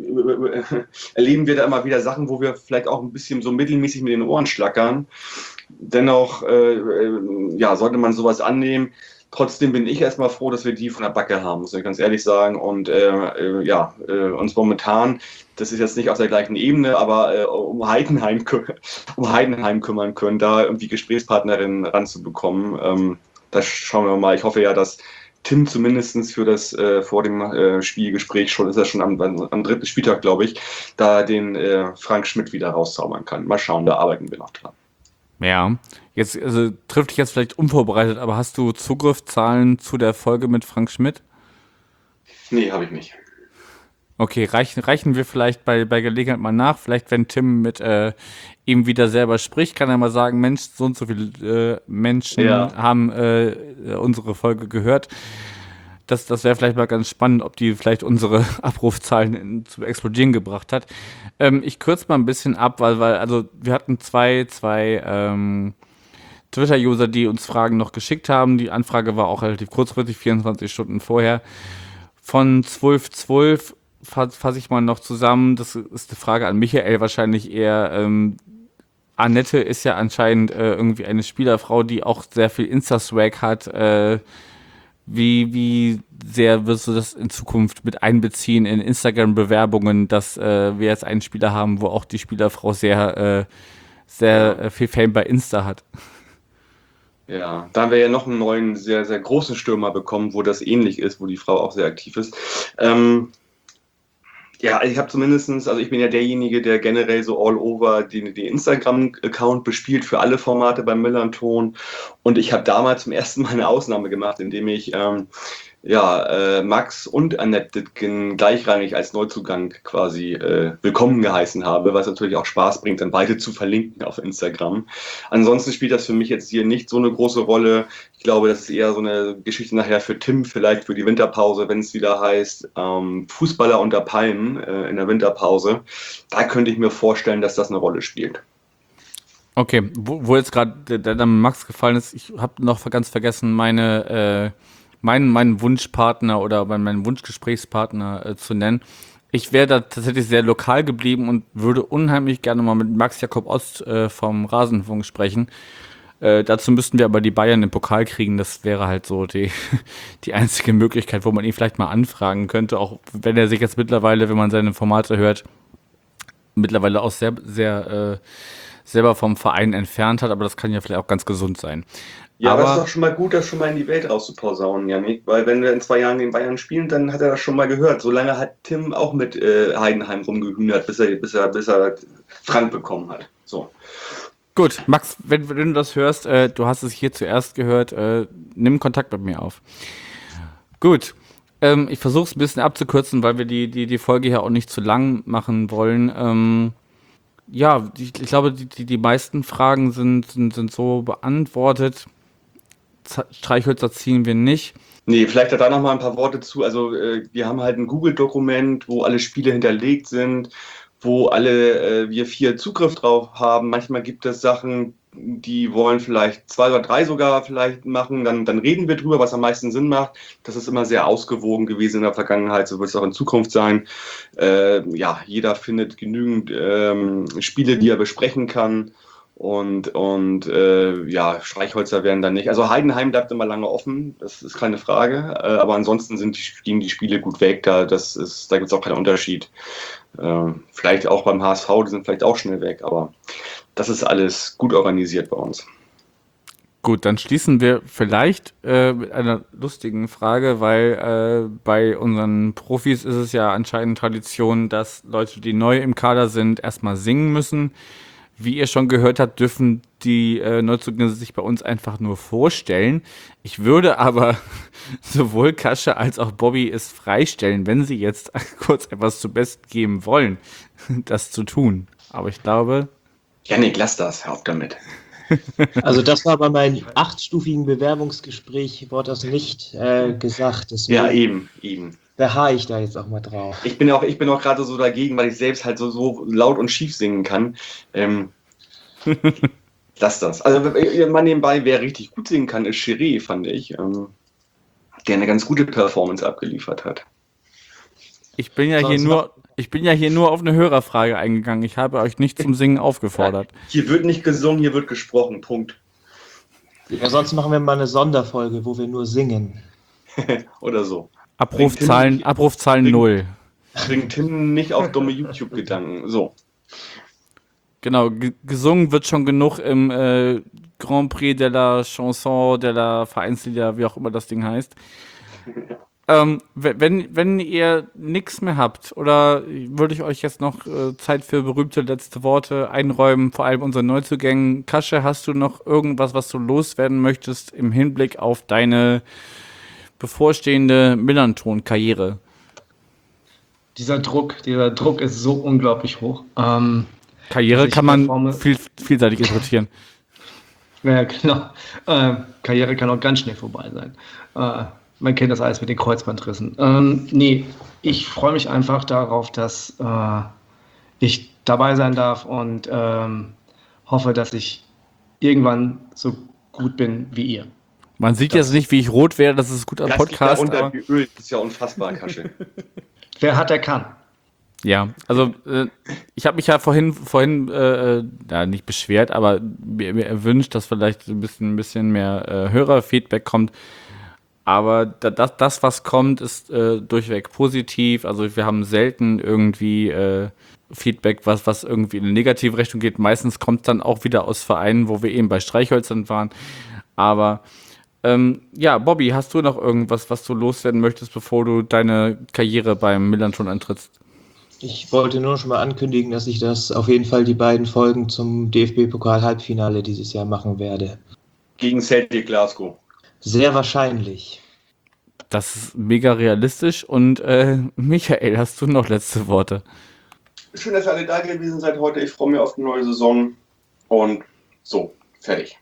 erleben wir da immer wieder Sachen, wo wir vielleicht auch ein bisschen so mittelmäßig mit den Ohren schlackern. Dennoch äh, äh, ja, sollte man sowas annehmen. Trotzdem bin ich erstmal froh, dass wir die von der Backe haben, muss ich ganz ehrlich sagen. Und äh, äh, ja, äh, uns momentan, das ist jetzt nicht auf der gleichen Ebene, aber äh, um, Heidenheim, um Heidenheim kümmern können, da irgendwie Gesprächspartnerinnen ranzubekommen. Ähm, das schauen wir mal. Ich hoffe ja, dass Tim zumindest für das äh, vor dem äh, Spielgespräch schon, ist er schon am, am dritten Spieltag, glaube ich, da den äh, Frank Schmidt wieder rauszaubern kann. Mal schauen, da arbeiten wir noch dran. Ja, jetzt also trifft dich jetzt vielleicht unvorbereitet, aber hast du Zugriffszahlen zu der Folge mit Frank Schmidt? Nee, habe ich nicht. Okay, reichen, reichen wir vielleicht bei, bei Gelegenheit mal nach. Vielleicht, wenn Tim mit äh, ihm wieder selber spricht, kann er mal sagen, Mensch, so und so viele äh, Menschen Ja. haben äh, unsere Folge gehört. Das, das wäre vielleicht mal ganz spannend, ob die vielleicht unsere Abrufzahlen in, zu explodieren gebracht hat. Ähm, ich kürze mal ein bisschen ab, weil, weil also wir hatten zwei, zwei ähm, Twitter-User, die uns Fragen noch geschickt haben. Die Anfrage war auch relativ kurzfristig, vierundzwanzig Stunden vorher. Von zwölf zwölf fasse fass ich mal noch zusammen. Das ist eine Frage an Michael wahrscheinlich eher. Ähm, Annette ist ja anscheinend äh, irgendwie eine Spielerfrau, die auch sehr viel Insta-Swag hat. Äh, wie, wie sehr wirst du das in Zukunft mit einbeziehen in Instagram-Bewerbungen, dass äh, wir jetzt einen Spieler haben, wo auch die Spielerfrau sehr, äh, sehr äh, viel Fame bei Insta hat? Ja, da haben wir ja noch einen neuen, sehr, sehr großen Stürmer bekommen, wo das ähnlich ist, wo die Frau auch sehr aktiv ist. Ähm, ja, ich habe zumindestens, also ich bin ja derjenige, der generell so all over den, den Instagram-Account bespielt für alle Formate beim Millern-Ton. Und ich habe damals zum ersten Mal eine Ausnahme gemacht, indem ich ähm, ja, äh, Max und Annette Dittgen gleichrangig als Neuzugang quasi äh, willkommen geheißen habe, was natürlich auch Spaß bringt, dann beide zu verlinken auf Instagram. Ansonsten spielt das für mich jetzt hier nicht so eine große Rolle. Ich glaube, das ist eher so eine Geschichte nachher für Tim, vielleicht für die Winterpause, wenn es wieder heißt, ähm, Fußballer unter Palmen äh, in der Winterpause. Da könnte ich mir vorstellen, dass das eine Rolle spielt. Okay, wo, wo jetzt gerade der, der Name Max gefallen ist, ich habe noch ganz vergessen, meine äh, meinen, meinen Wunschpartner oder meinen Wunschgesprächspartner äh, zu nennen. Ich wäre da tatsächlich sehr lokal geblieben und würde unheimlich gerne mal mit Max Jakob Ost äh, vom Rasenfunk sprechen. Äh, dazu müssten wir aber die Bayern im Pokal kriegen. Das wäre halt so die, die einzige Möglichkeit, wo man ihn vielleicht mal anfragen könnte, auch wenn er sich jetzt mittlerweile, wenn man seine Formate hört, mittlerweile auch sehr, sehr äh, selber vom Verein entfernt hat, aber das kann ja vielleicht auch ganz gesund sein. Ja, aber aber es ist doch schon mal gut, das schon mal in die Welt rauszuposaunen, Janik, weil wenn wir in zwei Jahren gegen Bayern spielen, dann hat er das schon mal gehört. So lange hat Tim auch mit äh, Heidenheim rumgehühnert, bis er, bis er, bis er Frank bekommen hat. So. Gut, Max, wenn, wenn du das hörst, äh, du hast es hier zuerst gehört, äh, nimm Kontakt mit mir auf. Gut, ähm, ich versuche es ein bisschen abzukürzen, weil wir die, die, die Folge hier auch nicht zu lang machen wollen. Ähm, ja, ich, ich glaube, die, die, die meisten Fragen sind, sind, sind so beantwortet. Z- Streichhölzer ziehen wir nicht. Nee, vielleicht da noch mal ein paar Worte zu. Also äh, wir haben halt ein Google-Dokument, wo alle Spiele hinterlegt sind, wo alle äh, wir vier Zugriff drauf haben. Manchmal gibt es Sachen, die wollen vielleicht zwei oder drei sogar vielleicht machen. Dann, dann reden wir drüber, was am meisten Sinn macht. Das ist immer sehr ausgewogen gewesen in der Vergangenheit. So wird es auch in Zukunft sein. Äh, ja, jeder findet genügend ähm, Spiele, die er besprechen kann. Und, und äh, ja, Streichhölzer werden dann nicht. Also Heidenheim bleibt immer lange offen, das ist keine Frage. Äh, aber ansonsten sind die, gehen die Spiele gut weg. Da, das ist, da gibt es auch keinen Unterschied. Äh, vielleicht auch beim H S V, die sind vielleicht auch schnell weg, aber das ist alles gut organisiert bei uns. Gut, dann schließen wir vielleicht äh, mit einer lustigen Frage, weil äh, bei unseren Profis ist es ja anscheinend Tradition, dass Leute, die neu im Kader sind, erstmal singen müssen. Wie ihr schon gehört habt, dürfen die äh, Neuzugänge sich bei uns einfach nur vorstellen. Ich würde aber sowohl Kasche als auch Bobby es freistellen, wenn sie jetzt kurz etwas zu Besten geben wollen, das zu tun. Aber ich glaube... Janik, lass das, hör auf damit. Also das war bei meinem achtstufigen Bewerbungsgespräch, wurde das nicht äh, gesagt. Deswegen Ja, eben, eben. beharre ich da jetzt auch mal drauf. Ich bin auch, ich bin auch gerade so dagegen, weil ich selbst halt so, so laut und schief singen kann. Ähm, lass das. Also man nebenbei, wer richtig gut singen kann, ist Chiré, fand ich. Ähm, der eine ganz gute Performance abgeliefert hat. Ich bin ja hier nur, ich bin ja hier nur auf eine Hörerfrage eingegangen. Ich habe euch nicht zum Singen aufgefordert. Hier wird nicht gesungen, hier wird gesprochen. Punkt. Ja, sonst machen wir mal eine Sonderfolge, wo wir nur singen. Oder so. Abrufzahlen, Tim- Abrufzahlen Tim- null. Bringt Tim nicht auf dumme YouTube-Gedanken. So. Genau, g- gesungen wird schon genug im äh, Grand Prix de la Chanson, de la Vereinslieder, wie auch immer das Ding heißt. Ähm, we- wenn, wenn ihr nichts mehr habt, oder würde ich euch jetzt noch äh, Zeit für berühmte letzte Worte einräumen, vor allem unseren Neuzugängen. Kasche, hast du noch irgendwas, was du loswerden möchtest im Hinblick auf deine bevorstehende Millanton-Karriere? Dieser Druck, dieser Druck ist so unglaublich hoch. Ähm, Karriere Also ich kann man performe- viel, vielseitig interpretieren. ja, genau. Äh, Karriere kann auch ganz schnell vorbei sein. Äh, man kennt das alles mit den Kreuzbandrissen. Ähm, nee, ich freue mich einfach darauf, dass äh, ich dabei sein darf und ähm, hoffe, dass ich irgendwann so gut bin wie ihr. Man sieht Das- jetzt nicht, wie ich rot werde, das ist gut am Das Podcast. liegt da Aber, unter wie Öl. Das ist ja unfassbar, Kasche. Wer hat, der kann. ja, also äh, ich habe mich ja vorhin, vorhin äh, ja, nicht beschwert, aber mir, mir erwünscht, dass vielleicht so ein bisschen, ein bisschen mehr äh, Hörerfeedback kommt. Aber da, das, das, was kommt, ist äh, durchweg positiv. Also wir haben selten irgendwie äh, Feedback, was, was irgendwie in eine negative Richtung geht. Meistens kommt dann auch wieder aus Vereinen, wo wir eben bei Streichhölzern waren. Aber ähm, ja, Bobby, hast du noch irgendwas, was du loswerden möchtest, bevor du deine Karriere beim Millanton antrittst? Ich wollte nur schon mal ankündigen, dass ich das auf jeden Fall die beiden Folgen zum D F B-Pokal-Halbfinale dieses Jahr machen werde. Gegen Celtic Glasgow. Sehr wahrscheinlich. Das ist mega realistisch. Und äh, Michael, hast du noch letzte Worte? Schön, dass ihr alle da gewesen seid heute. Ich freue mich auf die neue Saison. Und so, fertig.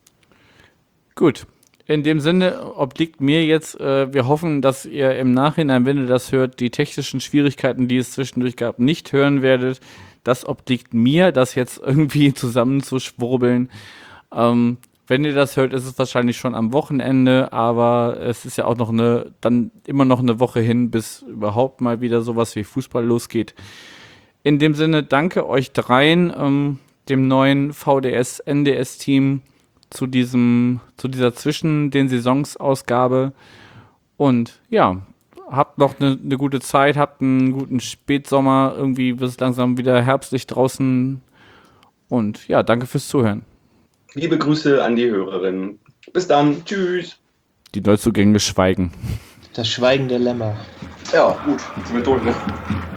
Gut. In dem Sinne obliegt mir jetzt, äh, wir hoffen, dass ihr im Nachhinein, wenn ihr das hört, die technischen Schwierigkeiten, die es zwischendurch gab, nicht hören werdet. Das obliegt mir, das jetzt irgendwie zusammenzuschwurbeln. Ähm, wenn ihr das hört, ist es wahrscheinlich schon am Wochenende, aber es ist ja auch noch eine, dann immer noch eine Woche hin, bis überhaupt mal wieder sowas wie Fußball losgeht. In dem Sinne, danke euch dreien, ähm, dem neuen V D S-N D S-Team, zu diesem, zu dieser zwischen den Saisonsausgabe. Und ja, habt noch eine, eine gute Zeit, habt einen guten Spätsommer, irgendwie wird es langsam wieder herbstlich draußen. Und ja, danke fürs Zuhören. Liebe Grüße an die Hörerinnen. Bis dann. Tschüss. Die Neuzugänge schweigen. Das Schweigen der Lämmer. Ja, gut. Jetzt sind wir durch, ne?